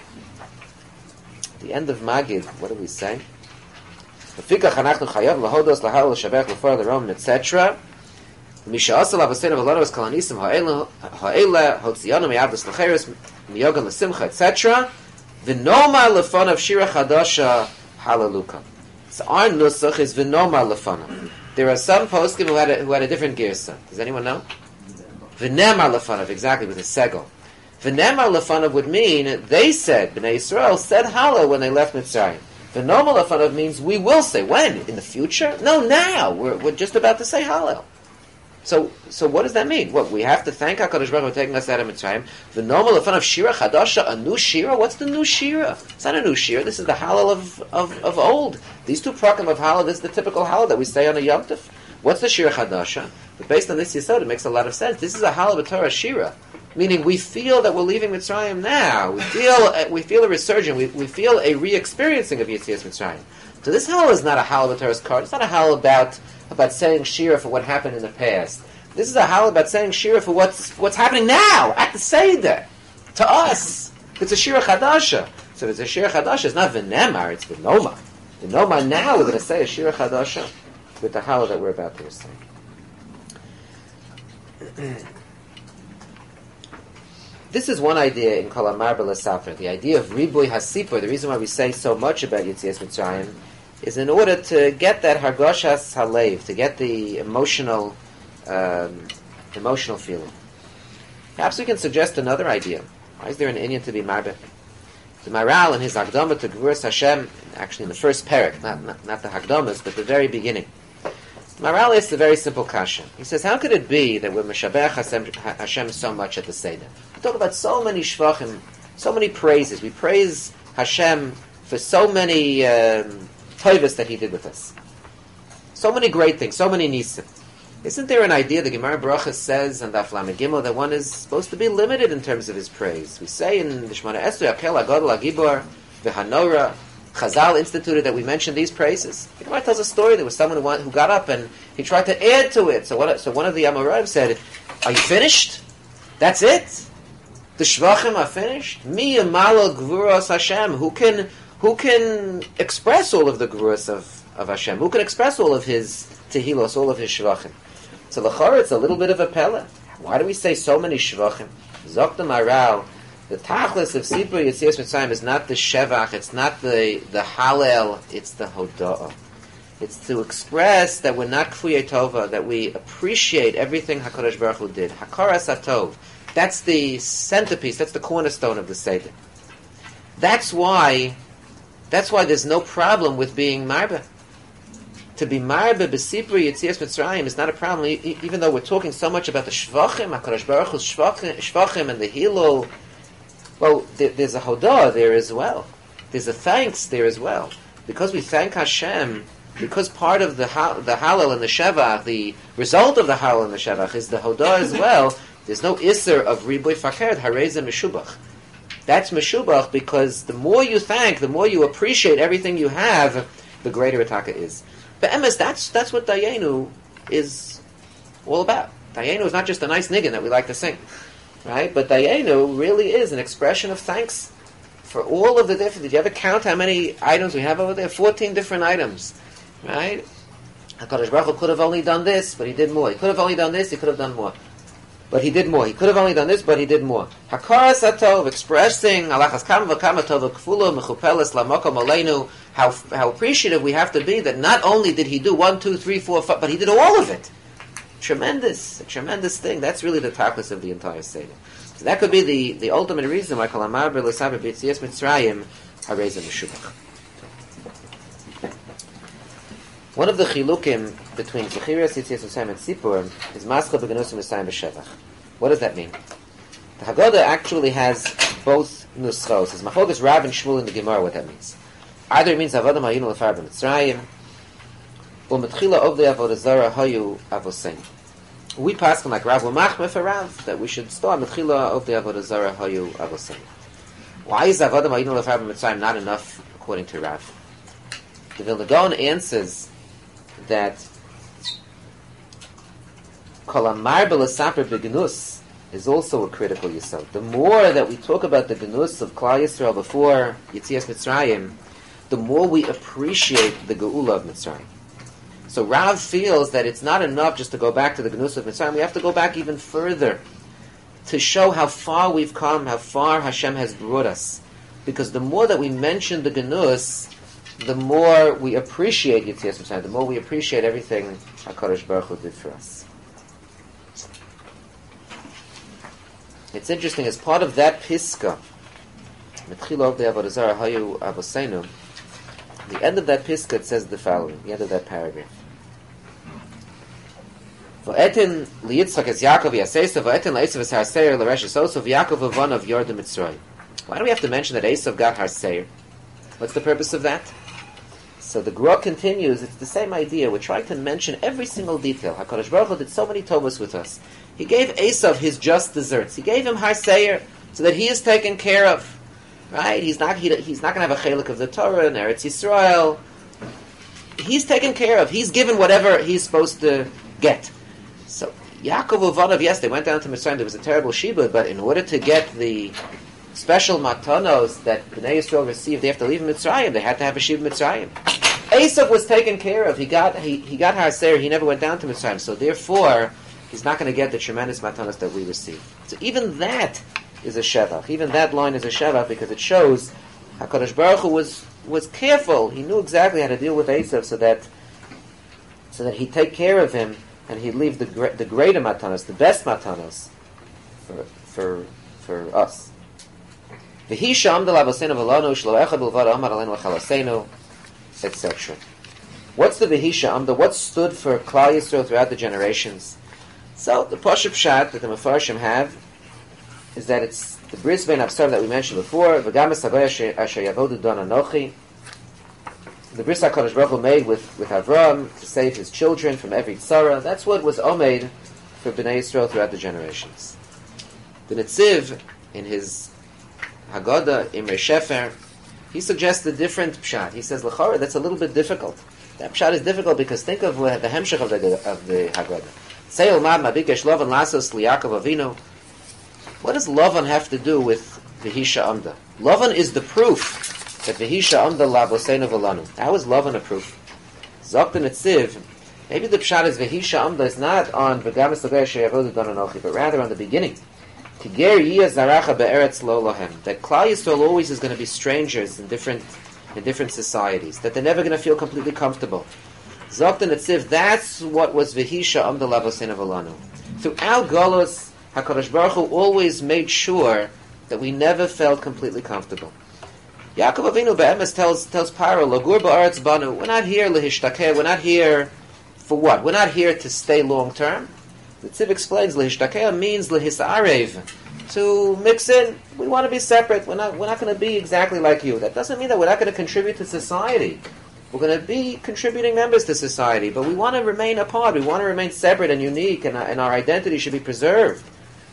Speaker 1: The end of Magid. What do we say? Lefikach anachnu chayav lahodos lahal l'shabech l'for l'rom etc. Misha asal avaseinu v'lonos kalanisim ha'ela hotzianu miyavdas l'cheres miyogan l'simcha etc. V'noma l'fonav shira chadasha halaluka. So our nusach is v'noma l'fonav. There are some poskim who had a different girsa. Does anyone know? V'nemar lefanav, exactly, with a segel. V'nemar lefanav would mean, they said, Bnei Yisrael said Hallel when they left Mitzrayim. V'nomar lefanav means we will say. When? In the future? No, now. We're just about to say Hallel. So what does that mean? What, we have to thank HaKadosh Baruch Hu for taking us out of Mitzrayim. V'nomar lefanav shira chadasha, a new shira? What's the new shira? It's not a new shira. This is the Hallel of old. These two prakim of Hallel, this is the typical Hallel that we say on a Yom Tov. What's the shira chadasha? But based on this yesod, it makes a lot of sense. This is a Hallel b'Torah shira, meaning we feel that we're leaving Mitzrayim now. We feel a resurgence. We feel a re-experiencing of Yetzias Mitzrayim. So this Hallel is not a Hallel b'Torah's card. It's not a Hallel about saying shira for what happened in the past. This is a Hallel about saying shira for what's happening now at the Seder. To us, it's a shira chadasha. So if it's a shira chadasha, it's not v'nemar, it's v'noma. V'noma now we're going to say a shira chadasha with the Hallel that we're about to recite. This is one idea in Kol Amar B'Lasafra. The idea of Riboy HaSipur, the reason why we say so much about Yetzias Mitzrayim, is in order to get that Hargoshas Halev, to get the emotional feeling. Perhaps we can suggest another idea. Why is there an inyan to be marbeh? The Maral in his Hagdama to Gevuras Hashem, actually in the first parak, not the Hagdamas, but the very beginning. The Maral asks a very simple kasha. He says, how could it be that we're Meshabech Hashem so much at the Seder? We talk about so many shvachim, so many praises. We praise Hashem for so many tovas that He did with us. So many great things, so many nisim. Isn't there an idea, the Gemara Baruch says on Daf Lamed Gimel, that one is supposed to be limited in terms of his praise? We say in the Shemona Esrei, Akel HaGadol HaGibor V'Hanora, Chazal instituted that we mention these praises. The Gemara tells a story. There was someone who got up and he tried to add to it. So one of the Amoraim said, are you finished? That's it? The Shvachim are finished? Mi Yamalo Gvuras Hashem. Who can express all of the Gvuras of Hashem? Who can express all of His Tehilos, all of His Shvachim? So l'chara, it's a little bit of a pella. Why do we say so many shvachim? Zok the Maral, the Tachlis of Sipur Yetzias Mitzrayim is not the Shevach, it's not the Hallel, it's the Hoda'ah. It's to express that we're not Kfuyei Tova, that we appreciate everything HaKadosh Baruch Hu did. Hakaras HaTov. That's the centerpiece, that's the cornerstone of the Seder. That's why there's no problem with being Marba. To be Marba B'Sipur Yetzias Mitzrayim is not a problem, even though we're talking so much about the Shvachim, HaKadosh Baruch Hu's Shvachim and the Hilul. Well, there's a Hoda'ah there as well. There's a thanks there as well. Because we thank Hashem, because part of the Hallel and the Shevach, the result of the Hallel and the Shevach is the Hoda'ah as well, there's no Isser of Riboy Fakert, Hareza Meshubach. That's Meshubach because the more you thank, the more you appreciate everything you have, the greater Ataka is. But Emes, that's what Dayenu is all about. Dayenu is not just a nice niggin that we like to sing. Right? But Dayenu really is an expression of thanks for all of the different... Did you ever count how many items we have over there? 14 different items. Right? HaKadosh Baruch Hu could have only done this, but he did more. He could have only done this, he could have done more. But he did more. He could have only done this, but he did more. Hakaras HaTov, expressing Alachas Kam V'Kama Tov Kfulo Mechupeles Lamokom Aleinu, how appreciative we have to be that not only did he do 1, 2, 3, 4, 5, but he did all of it. A tremendous thing. That's really the tachlis of the entire Seder. So that could be the ultimate reason why Kol Amar B'Lesaber B'Yetzias Mitzrayim Hareza Meshubach. One of the chilukim between Zechirias, Yetzias Mitzrayim, and Sipur is Mascha B'Genusim Mitzrayim B'Shevach. What does that mean? The Haggadah actually has both nuschos. It's Machogas Rav and Shmuel in the Gemara what that means. Either it means Avodah Ma'ayinu L'Far B'Mitzrayim, or Metchila Ovdei Avodah Zara Hayu Avosein. We pass like Rav Machmeh for Rav that we should start Metchila Ovdei Avodah Zara Hayu Avosein. Why is Avodah Ma'ayinu L'Far B'Mitzrayim not enough according to Rav? The Vilna Gaon answers that Kol Amar B'Lesaper B'Genus is also a critical yisod. The more that we talk about the Genus of Klal Yisrael before Yetzias Mitzrayim, the more we appreciate the Geula of Mitzrayim. So Rav feels that it's not enough just to go back to the Genus of Mitzrayim. We have to go back even further to show how far we've come, how far Hashem has brought us. Because the more that we mention the Genus, the more we appreciate Yetzias Mitzrayim, the more we appreciate everything HaKadosh Baruch Hu did for us. It's interesting, as part of that Piska, Metchila Ovdei Avodah Zara Hayu Avoseinu, the end of that Piska it says the following, the end of that paragraph. V'etin liyitzchak es Yaakov yaseisa, v'etin la'esav es harseir l'resh esoso, v'Yaakov avon of Yorda Mitzrayim. Why do we have to mention that Esav got harseir? What's the purpose of that? So the Gra continues, it's the same idea. We're trying to mention every single detail. HaKadosh Baruch Hu did so many tovos with us. He gave Esav his just desserts. He gave him harseir so that he is taken care of. Right? He's not going to have a chelik of the Torah in Eretz Yisrael. He's taken care of. He's given whatever he's supposed to get. So Yaakov Uvanav, yes, they went down to Mitzrayim. There was a terrible shibud, but in order to get the special matanos that Bnei Yisrael received, they have to leave Mitzrayim. They had to have a shibud Mitzrayim. Esav was taken care of. He got harseir. He never went down to Mitzrayim. So therefore, he's not going to get the tremendous matanos that we receive. So even that is a shevach. Even that line is a shevach because it shows HaKadosh Baruch Hu was careful. He knew exactly how to deal with Esav so that he'd take care of him and he'd leave the greater matanos, the best matanos for us. V'hi sham de lavosenu v'lanu shlo echad b'lvad amar aleinu l'chalasenu, etc. What's the V'hi sham? What stood for Klal Yisrael throughout the generations? So the Pashup Pshat that the Mefarshim have is that it's the Bris Bein Absar that we mentioned before. V'gam es asher yavodu don anochi. The Bris HaKadosh Baruch Hu made with Avram to save his children from every tzara. That's what was omeid for Bnei Yisrael throughout the generations. The Netziv, in his Haggadah, Imre Shefer, he suggests a different pshat. He says, L'chara, that's a little bit difficult. That pshat is difficult because think of the hemshech of the Haggadah. Seil mad mabikesh Lavan lasos liYaakov Avinu. What does Lavan have to do with V'hisha Amda? Lavan is the proof that V'hisha Amda Lavosenu V'lanu. How is Lavan a proof? Zok the Netziv, maybe the pshat is V'hisha Amda is not on V'gamis L'gei Sheyavodu Don Anochi, but rather on the beginning. Tiger Yiyah Zaracha Be'eretz Lo Lohem. That Klal Yisrael always is going to be strangers in different societies. That they're never going to feel completely comfortable. Zokt and Netziv, that's what was V'hisha Am Delavosin of Alanu. Throughout Golos, HaKadosh Baruch Hu always made sure that we never felt completely comfortable. Yaakov Avinu Be'emes tells Paro, Lagur Ba'aretz Banu, we're not here Lehishtakeh, we're not here for what? We're not here to stay long term. The Tziv explains Lehishtakeh means Lehisarev, to mix in. We want to be separate. We're not going to be exactly like you. That doesn't mean that we're not going to contribute to society. We're going to be contributing members to society, but we want to remain apart. We want to remain separate and unique, and our identity should be preserved.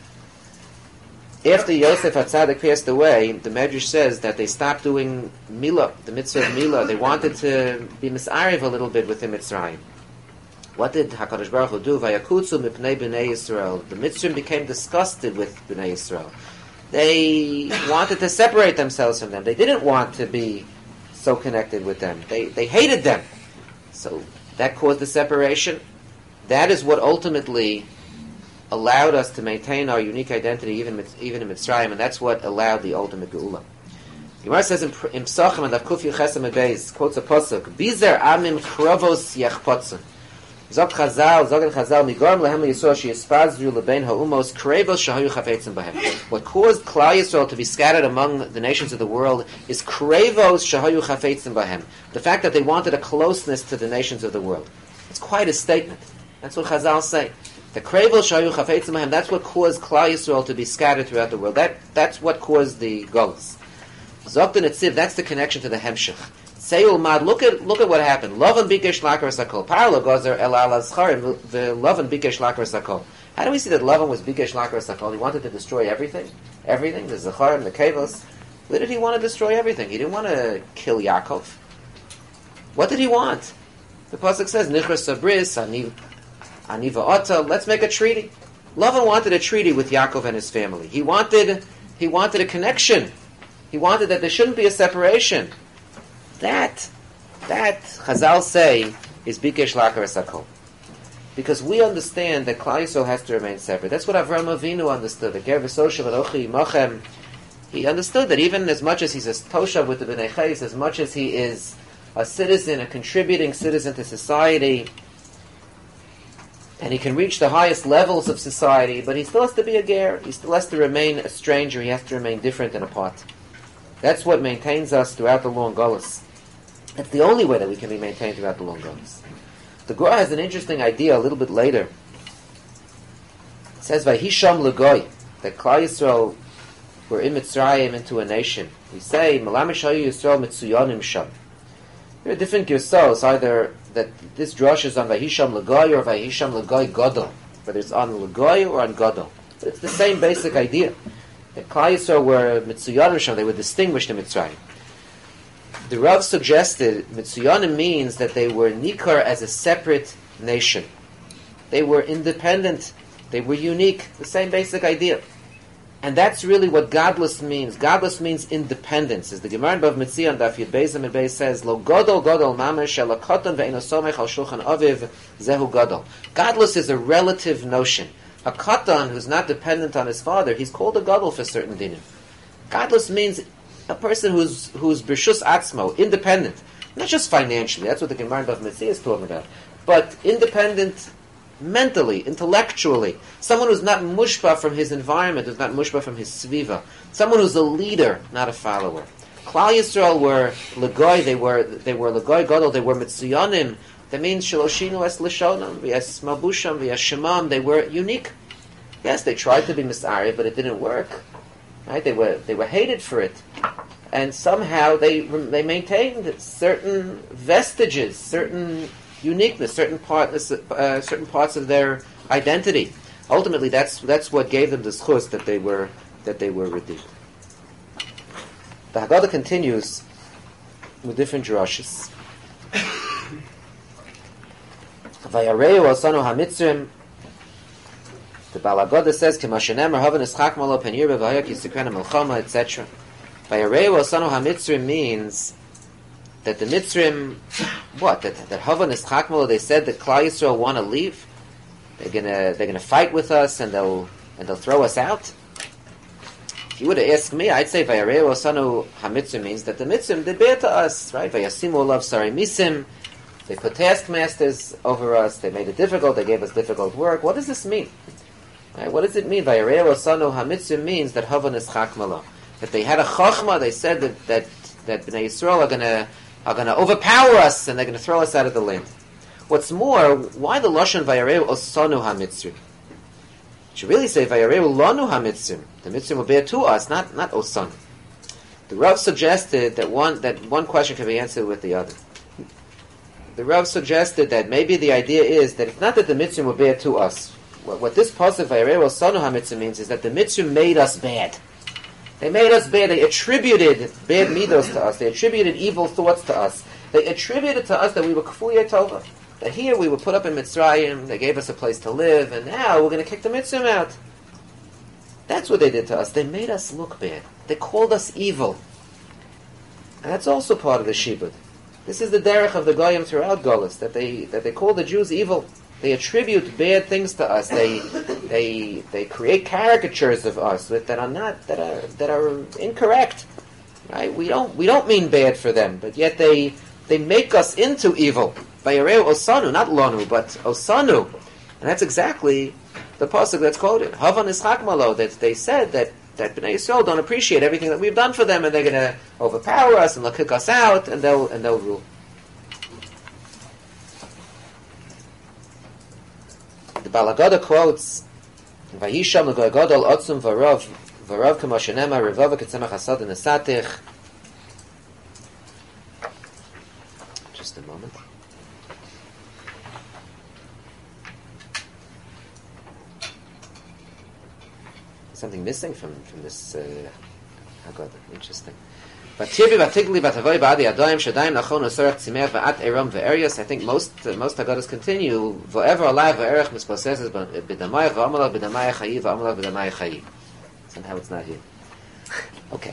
Speaker 1: After Yosef HaTzadik passed away, the Medrash says that they stopped doing Milah, the mitzvah of Milah. They wanted to be misarev a little bit within Mitzrayim. What did HaKadosh Baruch Hu do? Vayakutzu mipnei b'nei Yisrael. The Mitzrayim became disgusted with b'nei Yisrael. They wanted to separate themselves from them. They didn't want to be so connected with them. They hated them. So that caused the separation. That is what ultimately allowed us to maintain our unique identity even in Mitzrayim, and that's what allowed the ultimate Geula. Gemara says in Psachim and Avkuf Yechesem Beis, quotes a pasuk, Bizer amim chrovos yachpotzen. Zog Chazal, Migorm lehem Yisrael sheyispazru lebein ha'umos krevos shahayu chafetzim bahem. What caused Klal Yisrael to be scattered among the nations of the world is krevos shahayu chafetzim bahem. The fact that they wanted a closeness to the nations of the world. It's quite a statement. That's what Chazal say. The krevos shahayu chafetzim bahem. That's what caused Klal Yisrael to be scattered throughout the world. That's what caused the Golus. Zokt Netziv. That's the connection to the Hemshech. Seul Mad, look at what happened. Lavan bikesh lakar sakol. Parlo gozer el al azcharim. The Lavan bikesh lakar sakol. How do we see that Lavan was bikesh lakar sakol? He wanted to destroy everything. Everything. The zacharim, the kevos. Why did he want to destroy everything? He didn't want to kill Yaakov. What did he want? The pasuk says nichras sabris aniva ota. Let's make a treaty. Lavan wanted a treaty with Yaakov and his family. He wanted a connection. He wanted that there shouldn't be a separation. That Chazal say is bikesh lakar sakol, because we understand that Klal Yisrael has to remain separate. That's what Avraham Avinu understood. The Ger v'Soshev Anochi Imachem. He understood that even as much as he's a toshav with the Bnei Chayis, as much as he is a citizen, a contributing citizen to society, and he can reach the highest levels of society, but he still has to be a ger. He still has to remain a stranger. He has to remain different and apart. That's what maintains us throughout the long Golus. That's the only way that we can be maintained throughout the long Golus. The Gra has an interesting idea a little bit later. It says, Vayhisham L'goy, that Klal Yisrael were in Mitzrayim into a nation. We say, Melamish Hayu Yisrael Mitzuyonim Sham. There are different Gersos, either that this drush is on Vayhisham L'goy or Vayhisham L'goy Godol, whether it's on L'goy or on Godol. But it's the same basic idea. That Klal Yisrael were Mitzuyonim Sham, they were distinguished in Mitzrayim. The Rav suggested Mitzuyonim means that they were Nikar as a separate nation. They were independent. They were unique. The same basic idea. And that's really what godless means. Godless means independence. As the Gemara in Bav Metzion, Daf Yud Beis Amud Beis says, Lo Godol Mamash Ela Koton Ve'eno Somech Al Shulchan Aviv Zehu Godol. Godless is a relative notion. A Koton who's not dependent on his father, he's called a Godol for certain dinim. Godless means a person who's b'rshus atzmo, independent, not just financially. That's what the Gemara of Metziah is talking about, but independent mentally, intellectually. Someone who's not mushpa from his environment, who's not mushpa from his sviva. Someone who's a leader, not a follower. Klal Yisrael were legoy. They were legoy gadol. They were mitzuyonim. That means shaloshinu es lishonam v'es mabusham v'es shemam. They were unique. Yes, they tried to be misari, but it didn't work. Right? They were hated for it, and somehow they maintained certain vestiges, certain uniqueness, certain parts of their identity. Ultimately, that's what gave them the schus that they were redeemed. The Haggadah continues with different drushes. Vayareu asanu hamitzrim. The Baal HaGadah says, "K'mashenemar haven eschak malo penir bevayak yisikren melchama," etc. Vayareu asanu hamitzrim means that the Mitzrim, what? That haven eschak malo. They said that Klal Yisrael want to leave. They're gonna fight with us, and they'll throw us out. If you were to ask me, I'd say Vayareu Osanu HaMitzrim means that the Mitzrim did bad to us, right? Vayasimu Olav Sari Misim. They put taskmasters over us. They made it difficult. They gave us difficult work. What does this mean? Right? What does it mean? Vayareu Osanu HaMitzrim means that Hava Nischak Malo. That they had a chachma. They said that Bnei Yisrael are gonna overpower us and they're gonna throw us out of the land. What's more, why the lashon Vayareu Osanu HaMitzrim? Should really say Vayareu Lanu HaMitzrim. The Mitzrim will bear to us, not Osan. The Rav suggested that one question can be answered with the other. The Rav suggested that maybe the idea is that it's not that the Mitzrim will bear to us. What this pasuk Vayareu Osanu HaMitzrim means is that the Mitzrim made us bad. They made us bad. They attributed bad midos to us. They attributed evil thoughts to us. They attributed to us that we were kfuyei tova. That here we were put up in Mitzrayim, they gave us a place to live, and now we're going to kick the Mitzrim out. That's what they did to us. They made us look bad. They called us evil. And that's also part of the Shibud. This is the derech of the Goyim throughout Golus, that they call the Jews evil. They attribute bad things to us. They create caricatures of us that are incorrect. Right? We don't mean bad for them, but yet they make us into evil. Vayareu Osanu, not Lanu, but Osanu. And that's exactly the pasuk that's quoted. Hava Nischak Malo, that they said that Bnei Yisrael don't appreciate everything that we've done for them, and they're going to overpower us, and they'll kick us out, and they'll rule. The Bal Haggadah quotes, Vayisham l'goy gadol otzum v'rav k'mo shenema revava k'tzemach hasad nesatich. Just a moment. Something missing from this Haggadah. Interesting. I think most Haggadahs continue. Somehow it's not here. Okay.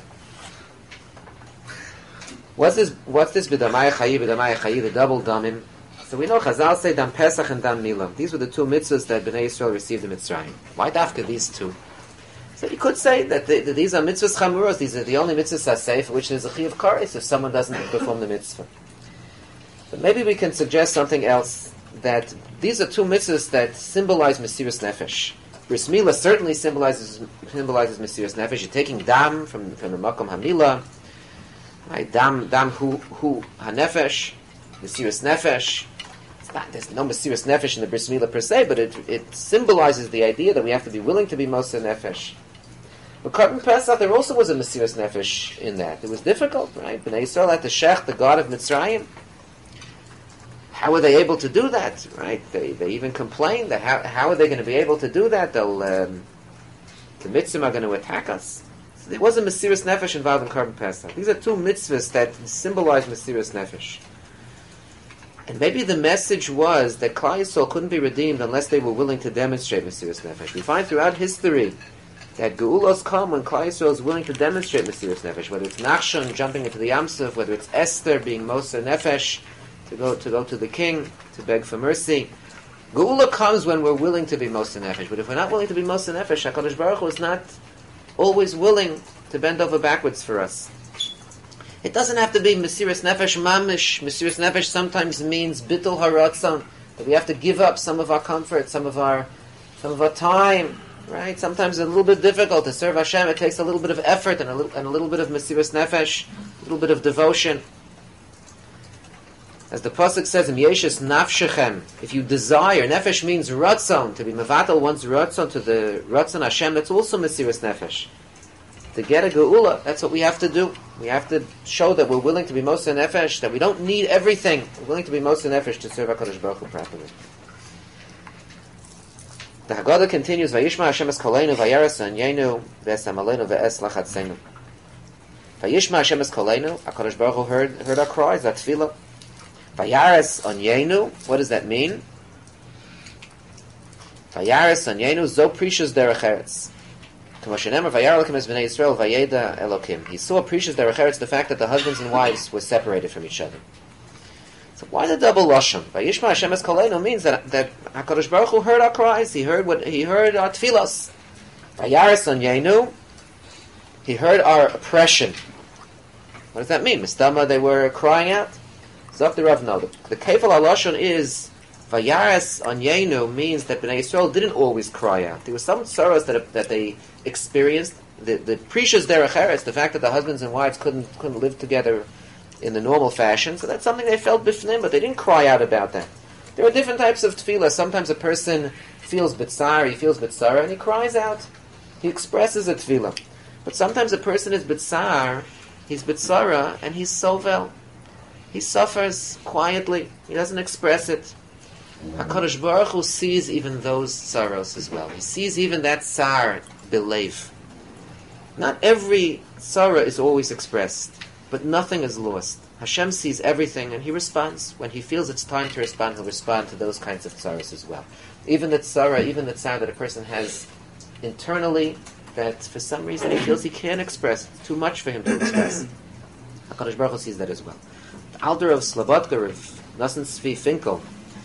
Speaker 1: What's this b'damaya chayi, the double damim? So we know Chazal say dam Pesach and dam Milam. These were the two mitzvahs that Bnei Yisrael received in Mitzrayim. Why dafka these two? So you could say that these are mitzvahs chamuros. These are the only mitzvahs asay for which there's a chi of kares if someone doesn't perform the mitzvah. But maybe we can suggest something else, that these are two mitzvahs that symbolize Mesiras Nefesh. Bris Milah certainly symbolizes Mesiras Nefesh. You're taking dam from the Makom HaMilah, right? Dam hu HaNefesh, Mesiras Nefesh. There's no Mesiras Nefesh in the Bris Milah per se, but it symbolizes the idea that we have to be willing to be Moser Nefesh. But Korban Pesach, there also was a Mesiras Nefesh in that. It was difficult, right? Bnei Yisrael had to shech the god of Mitzrayim. How were they able to do that, right? They even complained that how are they going to be able to do that? The Mitzvahs are going to attack us. So there was a Mesiras Nefesh involved in Korban Pesach. These are two mitzvahs that symbolize Mesiras Nefesh. And maybe the message was that Klal Yisrael couldn't be redeemed unless they were willing to demonstrate Mesiras Nefesh. We find throughout history that Geulos come when Klal Yisrael is willing to demonstrate Mesiras Nefesh. Whether it's Nachshon jumping into the Yam Suf, whether it's Esther being Moser Nefesh to go to the king to beg for mercy. Geula comes when we're willing to be Moser Nefesh. But if we're not willing to be Moser Nefesh, HaKadosh Baruch Hu is not always willing to bend over backwards for us. It doesn't have to be Mesiras Nefesh mamish. Mesiras Nefesh sometimes means bittul haratzon, that we have to give up some of our comfort, some of our time. Right? Sometimes it's a little bit difficult to serve Hashem. It takes a little bit of effort and a little bit of Mesiras Nefesh, a little bit of devotion. As the pasuk says, "Im yeshes nafshechem," if you desire, nefesh means ratzon, to be mevatel one's ratzon to the ratzon Hashem. That's also Mesiras Nefesh. To get a geula, that's what we have to do. We have to show that we're willing to be Moser Nefesh, that we don't need everything. We're willing to be Moser Nefesh to serve HaKadosh Baruch Hu properly. The Haggadah continues, Vayishma Hashem es koleinu, vayaras anyenu, v'es amalenu, v'es lachatzenu. Vayishma Hashem es koleinu, HaKadosh Baruch Hu heard our cries, our tefillah. Vayaras anyenu, what does that mean? Vayaras anyenu, zo precious derech eretz. He saw precious derech eretz, the fact that the husbands and wives were separated from each other. So why the double lashon? Vayishma Hashem es koleinu means that HaKadosh Baruch Hu heard our cries. He heard our tefillos. Vayaras anyenu, He heard our oppression. What does that mean? Mistama, they were crying out. Zok the Rav, no. The Kefal HaLashon is, Vayaras Anyenu means that Bnei Yisrael didn't always cry out. There were some sorrows that they experienced. The Prishas Derech Eretz, the fact that the husbands and wives couldn't live together in the normal fashion, so that's something they felt bifnim, but they didn't cry out about that. There are different types of tefillah. Sometimes a person feels bitzar, he feels bitzara, and he cries out. He expresses a tefillah. But sometimes a person is bitzar, he's bitzara, and he's sovel. He suffers quietly. He doesn't express it. HaKadosh Baruch Hu sees even those sorrows as well. He sees even that tsar belev. Not every sorrow is always expressed, but nothing is lost. Hashem sees everything, and He responds. When He feels it's time to respond, He'll respond to those kinds of tsaras as well. Even the tsar that a person has internally, that for some reason he feels he can't express. It's too much for him to express. HaKadosh Baruch Hu sees that as well. The Alder of Slobodka, of Nosson Tzvi Finkel,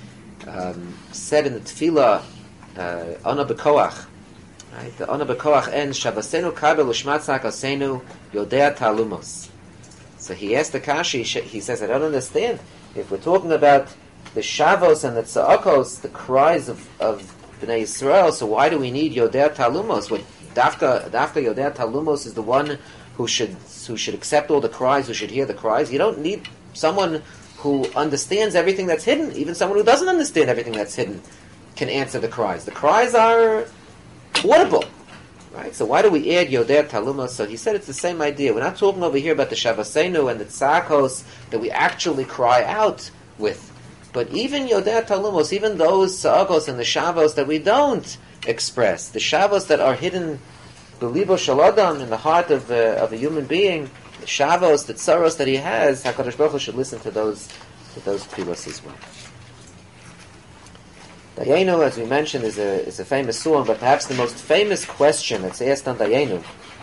Speaker 1: said in the Tefillah, Ona B'Koach, right? The Ona B'Koach ends, Shavasenu kabel u'shmat tzakasenu yodea talumos. So he asked the Kashi, he says, I don't understand. If we're talking about the Shavos and the Tza'akos, the cries of Bnei Yisrael, so why do we need Yodea Talumos? What Dafka Yodea Talumos is the one who should accept all the cries, who should hear the cries. You don't need someone who understands everything that's hidden. Even someone who doesn't understand everything that's hidden can answer the cries. The cries are audible. Right? So why do we add Yodea Talumos? So he said it's the same idea. We're not talking over here about the Shavasenu and the Tzakos that we actually cry out with. But even Yodea Talumos, even those Tzakos and the Shavos that we don't express, the Shavos that are hidden, Belibo Shalodam, in the heart of a human being, the Shavos, the Tzaros that he has, HaKadosh Baruch Hu should listen to those tefillos as well. Dayenu, as we mentioned, is a famous song, but perhaps the most famous question that's asked on Dayenu.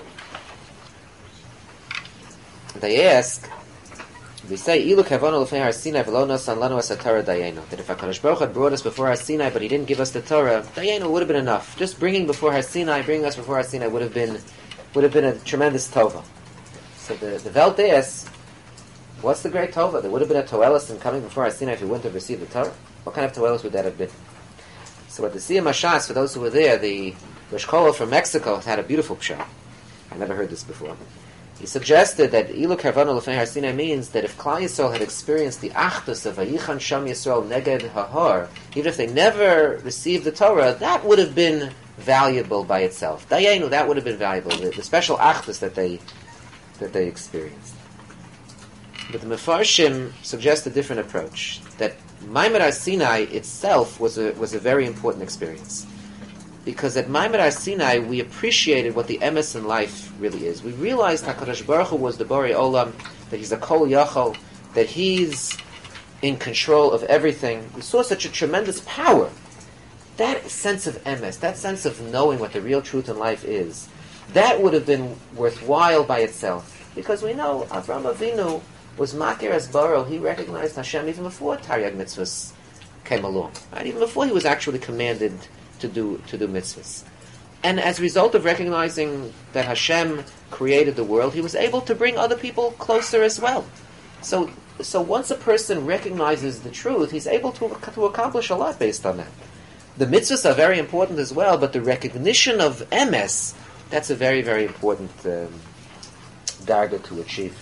Speaker 1: They ask, they say, Ilu kavonu l'fnei Har Sinai v'lo nosan lanu es haTorah Dayenu. That if HaKadosh Baruch Hu had brought us before Har Sinai, but He didn't give us the Torah, Dayenu would have been enough. Just bringing us before Har Sinai would have been a tremendous tova. So the Welt asks, what's the great tova? There would have been a toelis in coming before Har Sinai if we wouldn't have received the Torah. What kind of toelis would that have been? So what the Siyam Hashas, for those who were there, the Rosh Kolo from Mexico had a beautiful pshat. I never heard this before. He suggested that Ilu Karvanu L'fnei Har Sinai means that if Klal Yisrael had experienced the Achdus of Vayichan Sham Yisrael Neged Hahar, even if they never received the Torah, that would have been valuable by itself. Dayenu, that would have been valuable. The special Achdus that they experienced. But the Mefarshim suggest a different approach. That Maimed Har Sinai itself was a very important experience. Because at Maimed Har Sinai, we appreciated what the emes in life really is. We realized HaKadosh Baruch Hu was the Borei Olam, that He's a Kol Yachol, that He's in control of everything. We saw such a tremendous power. That sense of emes, that sense of knowing what the real truth in life is, that would have been worthwhile by itself. Because we know Avraham Avinu was Makir as Baro. He recognized Hashem even before Taryag mitzvahs came along. Right? Even before he was actually commanded to do mitzvahs. And as a result of recognizing that Hashem created the world, he was able to bring other people closer as well. So once a person recognizes the truth, he's able to accomplish a lot based on that. The mitzvahs are very important as well, but the recognition of emes, that's a very, very important darga to achieve.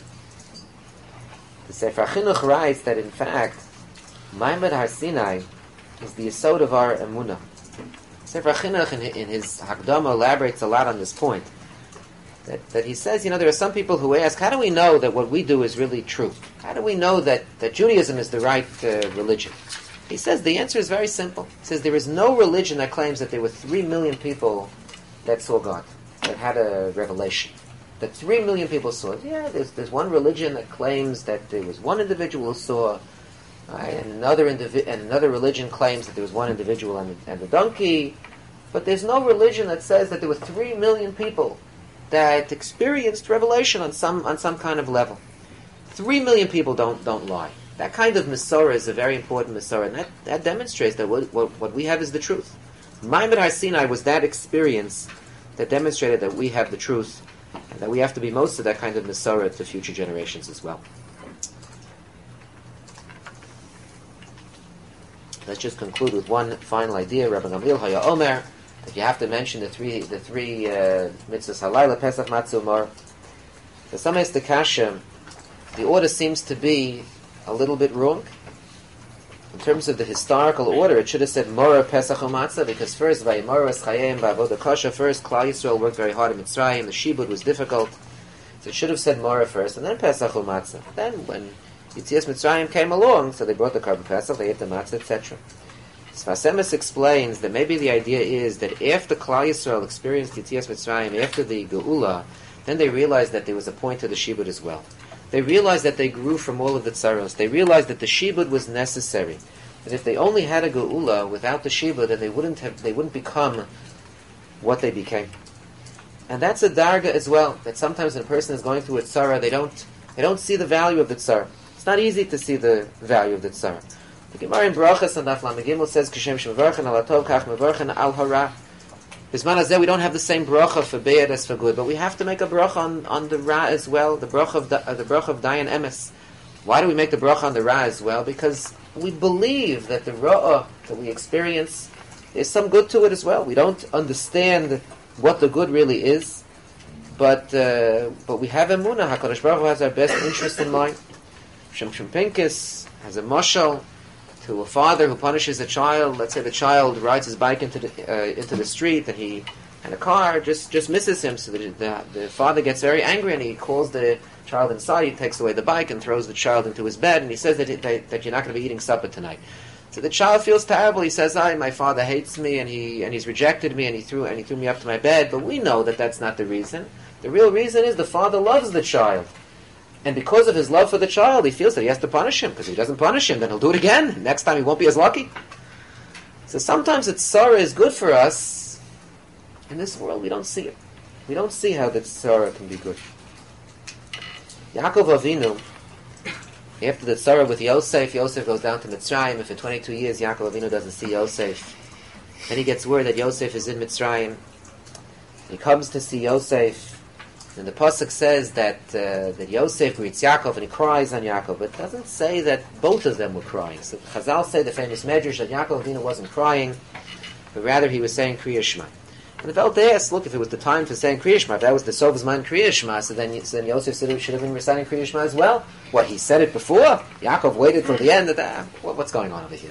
Speaker 1: The Sefer Chinuch writes that in fact, Maimed Har Sinai is the yesod of our emunah. Sefer Chinuch in his Hakdama elaborates a lot on this point. That he says, there are some people who ask, how do we know that what we do is really true? How do we know that Judaism is the right religion? He says the answer is very simple. He says there is no religion that claims that there were 3 million people that saw God, that had a revelation. That 3 million people saw it. Yeah, there's one religion that claims that there was one individual who saw, and another religion claims that there was one individual and the donkey. But there's no religion that says that there were 3 million people that experienced revelation on some kind of level. 3 million people don't lie. That kind of Masorah is a very important Masorah, and that demonstrates that what we have is the truth. Maimed Har Sinai was that experience that demonstrated that we have the truth and that we have to be most of that kind of Mesorah to future generations as well. Let's just conclude with one final idea. Rabbi Gamliel Haya Omer, that you have to mention the three mitzvahs Halayla, Pesach, Matzah, Umar. For some Estakashim, the order seems to be a little bit wrong. In terms of the historical order, it should have said Mora, Pesach, Matzah, because first, Vayimaras, Chayim, Ba'avodah Kasha, first, Klal Yisrael worked very hard in Mitzrayim, the Shibud was difficult, so it should have said Mora first, and then Pesach, Matzah. Then, when Yitzias Mitzrayim came along, so they brought the Karban Pesach, they ate the Matzah, etc. Sfas Emes explains that maybe the idea is that after Klal Yisrael experienced Yitzias Mitzrayim, after the Geula, then they realized that there was a point to the Shibud as well. They realized that they grew from all of the tzaros. They realized that the shibud was necessary. That if they only had a geula without the shibud, then they wouldn't become what they became. And that's a darga as well. That sometimes when a person is going through a tzara, they don't see the value of the tzara. It's not easy to see the value of the tzara. The Gemara in Brachas and Daf Lamed Gimel says, "Kashem shemevarchen al hatov kach mevarchen al hara." Bisman hazeh, we don't have the same bracha for bad as for good, but we have to make a bracha on the ra as well, the bracha of Dayan Emes. Why do we make the bracha on the ra as well? Because we believe that the ra'ah that we experience, there's some good to it as well. We don't understand what the good really is, but we have emunah. HaKadosh Baruch Hu has our best interest in mind. Shimshon Pincus has a mashal to a father who punishes a child. Let's say the child rides his bike into the street, and a car just misses him. So the father gets very angry, and he calls the child inside. He takes away the bike and throws the child into his bed, and he says that you're not going to be eating supper tonight. So the child feels terrible. He says, my father hates me, and he's rejected me, and he threw me up to my bed. But we know that that's not the reason. The real reason is the father loves the child. And because of his love for the child, he feels that he has to punish him. Because if he doesn't punish him, then he'll do it again. Next time he won't be as lucky. So sometimes the tzara is good for us. In this world, we don't see it. We don't see how the tzara can be good. Yaakov Avinu, after the tzara with Yosef goes down to Mitzrayim, and for 22 years Yaakov Avinu doesn't see Yosef. Then he gets word that Yosef is in Mitzrayim. He comes to see Yosef. And the pasuk says that Yosef greets Yaakov and he cries on Yaakov, but it doesn't say that both of them were crying. So Chazal say the famous medrash that Yaakov Avinu wasn't crying, but rather he was saying Kriya Shema. And the Welt asks, look, if it was the time for saying Kriya Shema, if that was the Sov's man Kriya Shema, so then Yosef said he should have been reciting Kriya Shema as well. What, he said it before? Yaakov waited till the end of that? What's going on over here?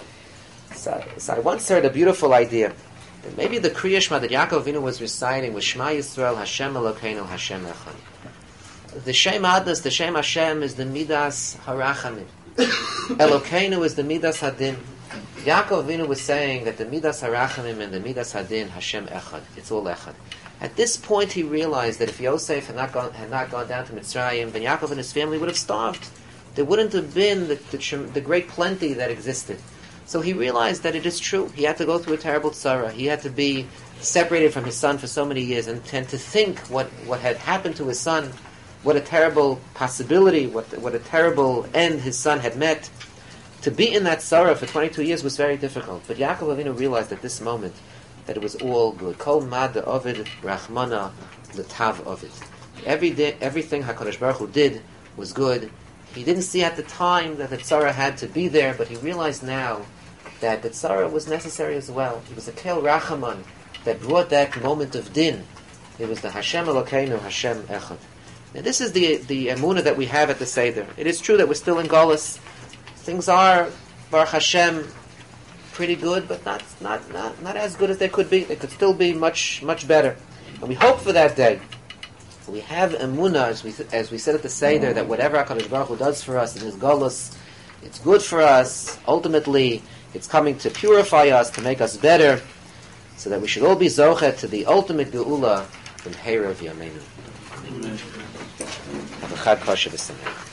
Speaker 1: So I once heard a beautiful idea. That maybe the Kriya Shema that Yaakov Avinu was reciting was Shema Yisrael, Hashem Elokeinu, Hashem Echad. The Shem Adas, the Shem Hashem is the Midas Harachamim. Elokeinu is the Midas Hadin. Yaakov Avinu was saying that the Midas Harachamim and the Midas Hadin, Hashem Echad. It's all Echad. At this point he realized that if Yosef had not gone down to Mitzrayim, then Yaakov and his family would have starved. There wouldn't have been the great plenty that existed. So he realized that it is true. He had to go through a terrible tzara. He had to be separated from his son for so many years, and to think what had happened to his son, what a terrible possibility, what a terrible end his son had met. To be in that tzara for 22 years was very difficult. But Yaakov Avinu realized at this moment that it was all good. Kol mad ovid rachmana l'tav ovid. Everything HaKadosh Baruch Hu did was good. He didn't see at the time that the tzara had to be there, but he realized now that the tzara was necessary as well. It was a kel rachaman that brought that moment of din. It was the Hashem Elokeinu, Hashem Echad. Now this is the emunah that we have at the Seder. It is true that we're still in Golus. Things are, Baruch Hashem, pretty good, but not as good as they could be. They could still be much, much better. And we hope for that day. We have emunah, as we said at the Seder, that whatever HaKadosh Baruch Hu does for us in His Golus, it's good for us. Ultimately, it's coming to purify us, to make us better, so that we should all be zochet to the ultimate geula from Herav Yameinu. Have a chag kosher v'sameach.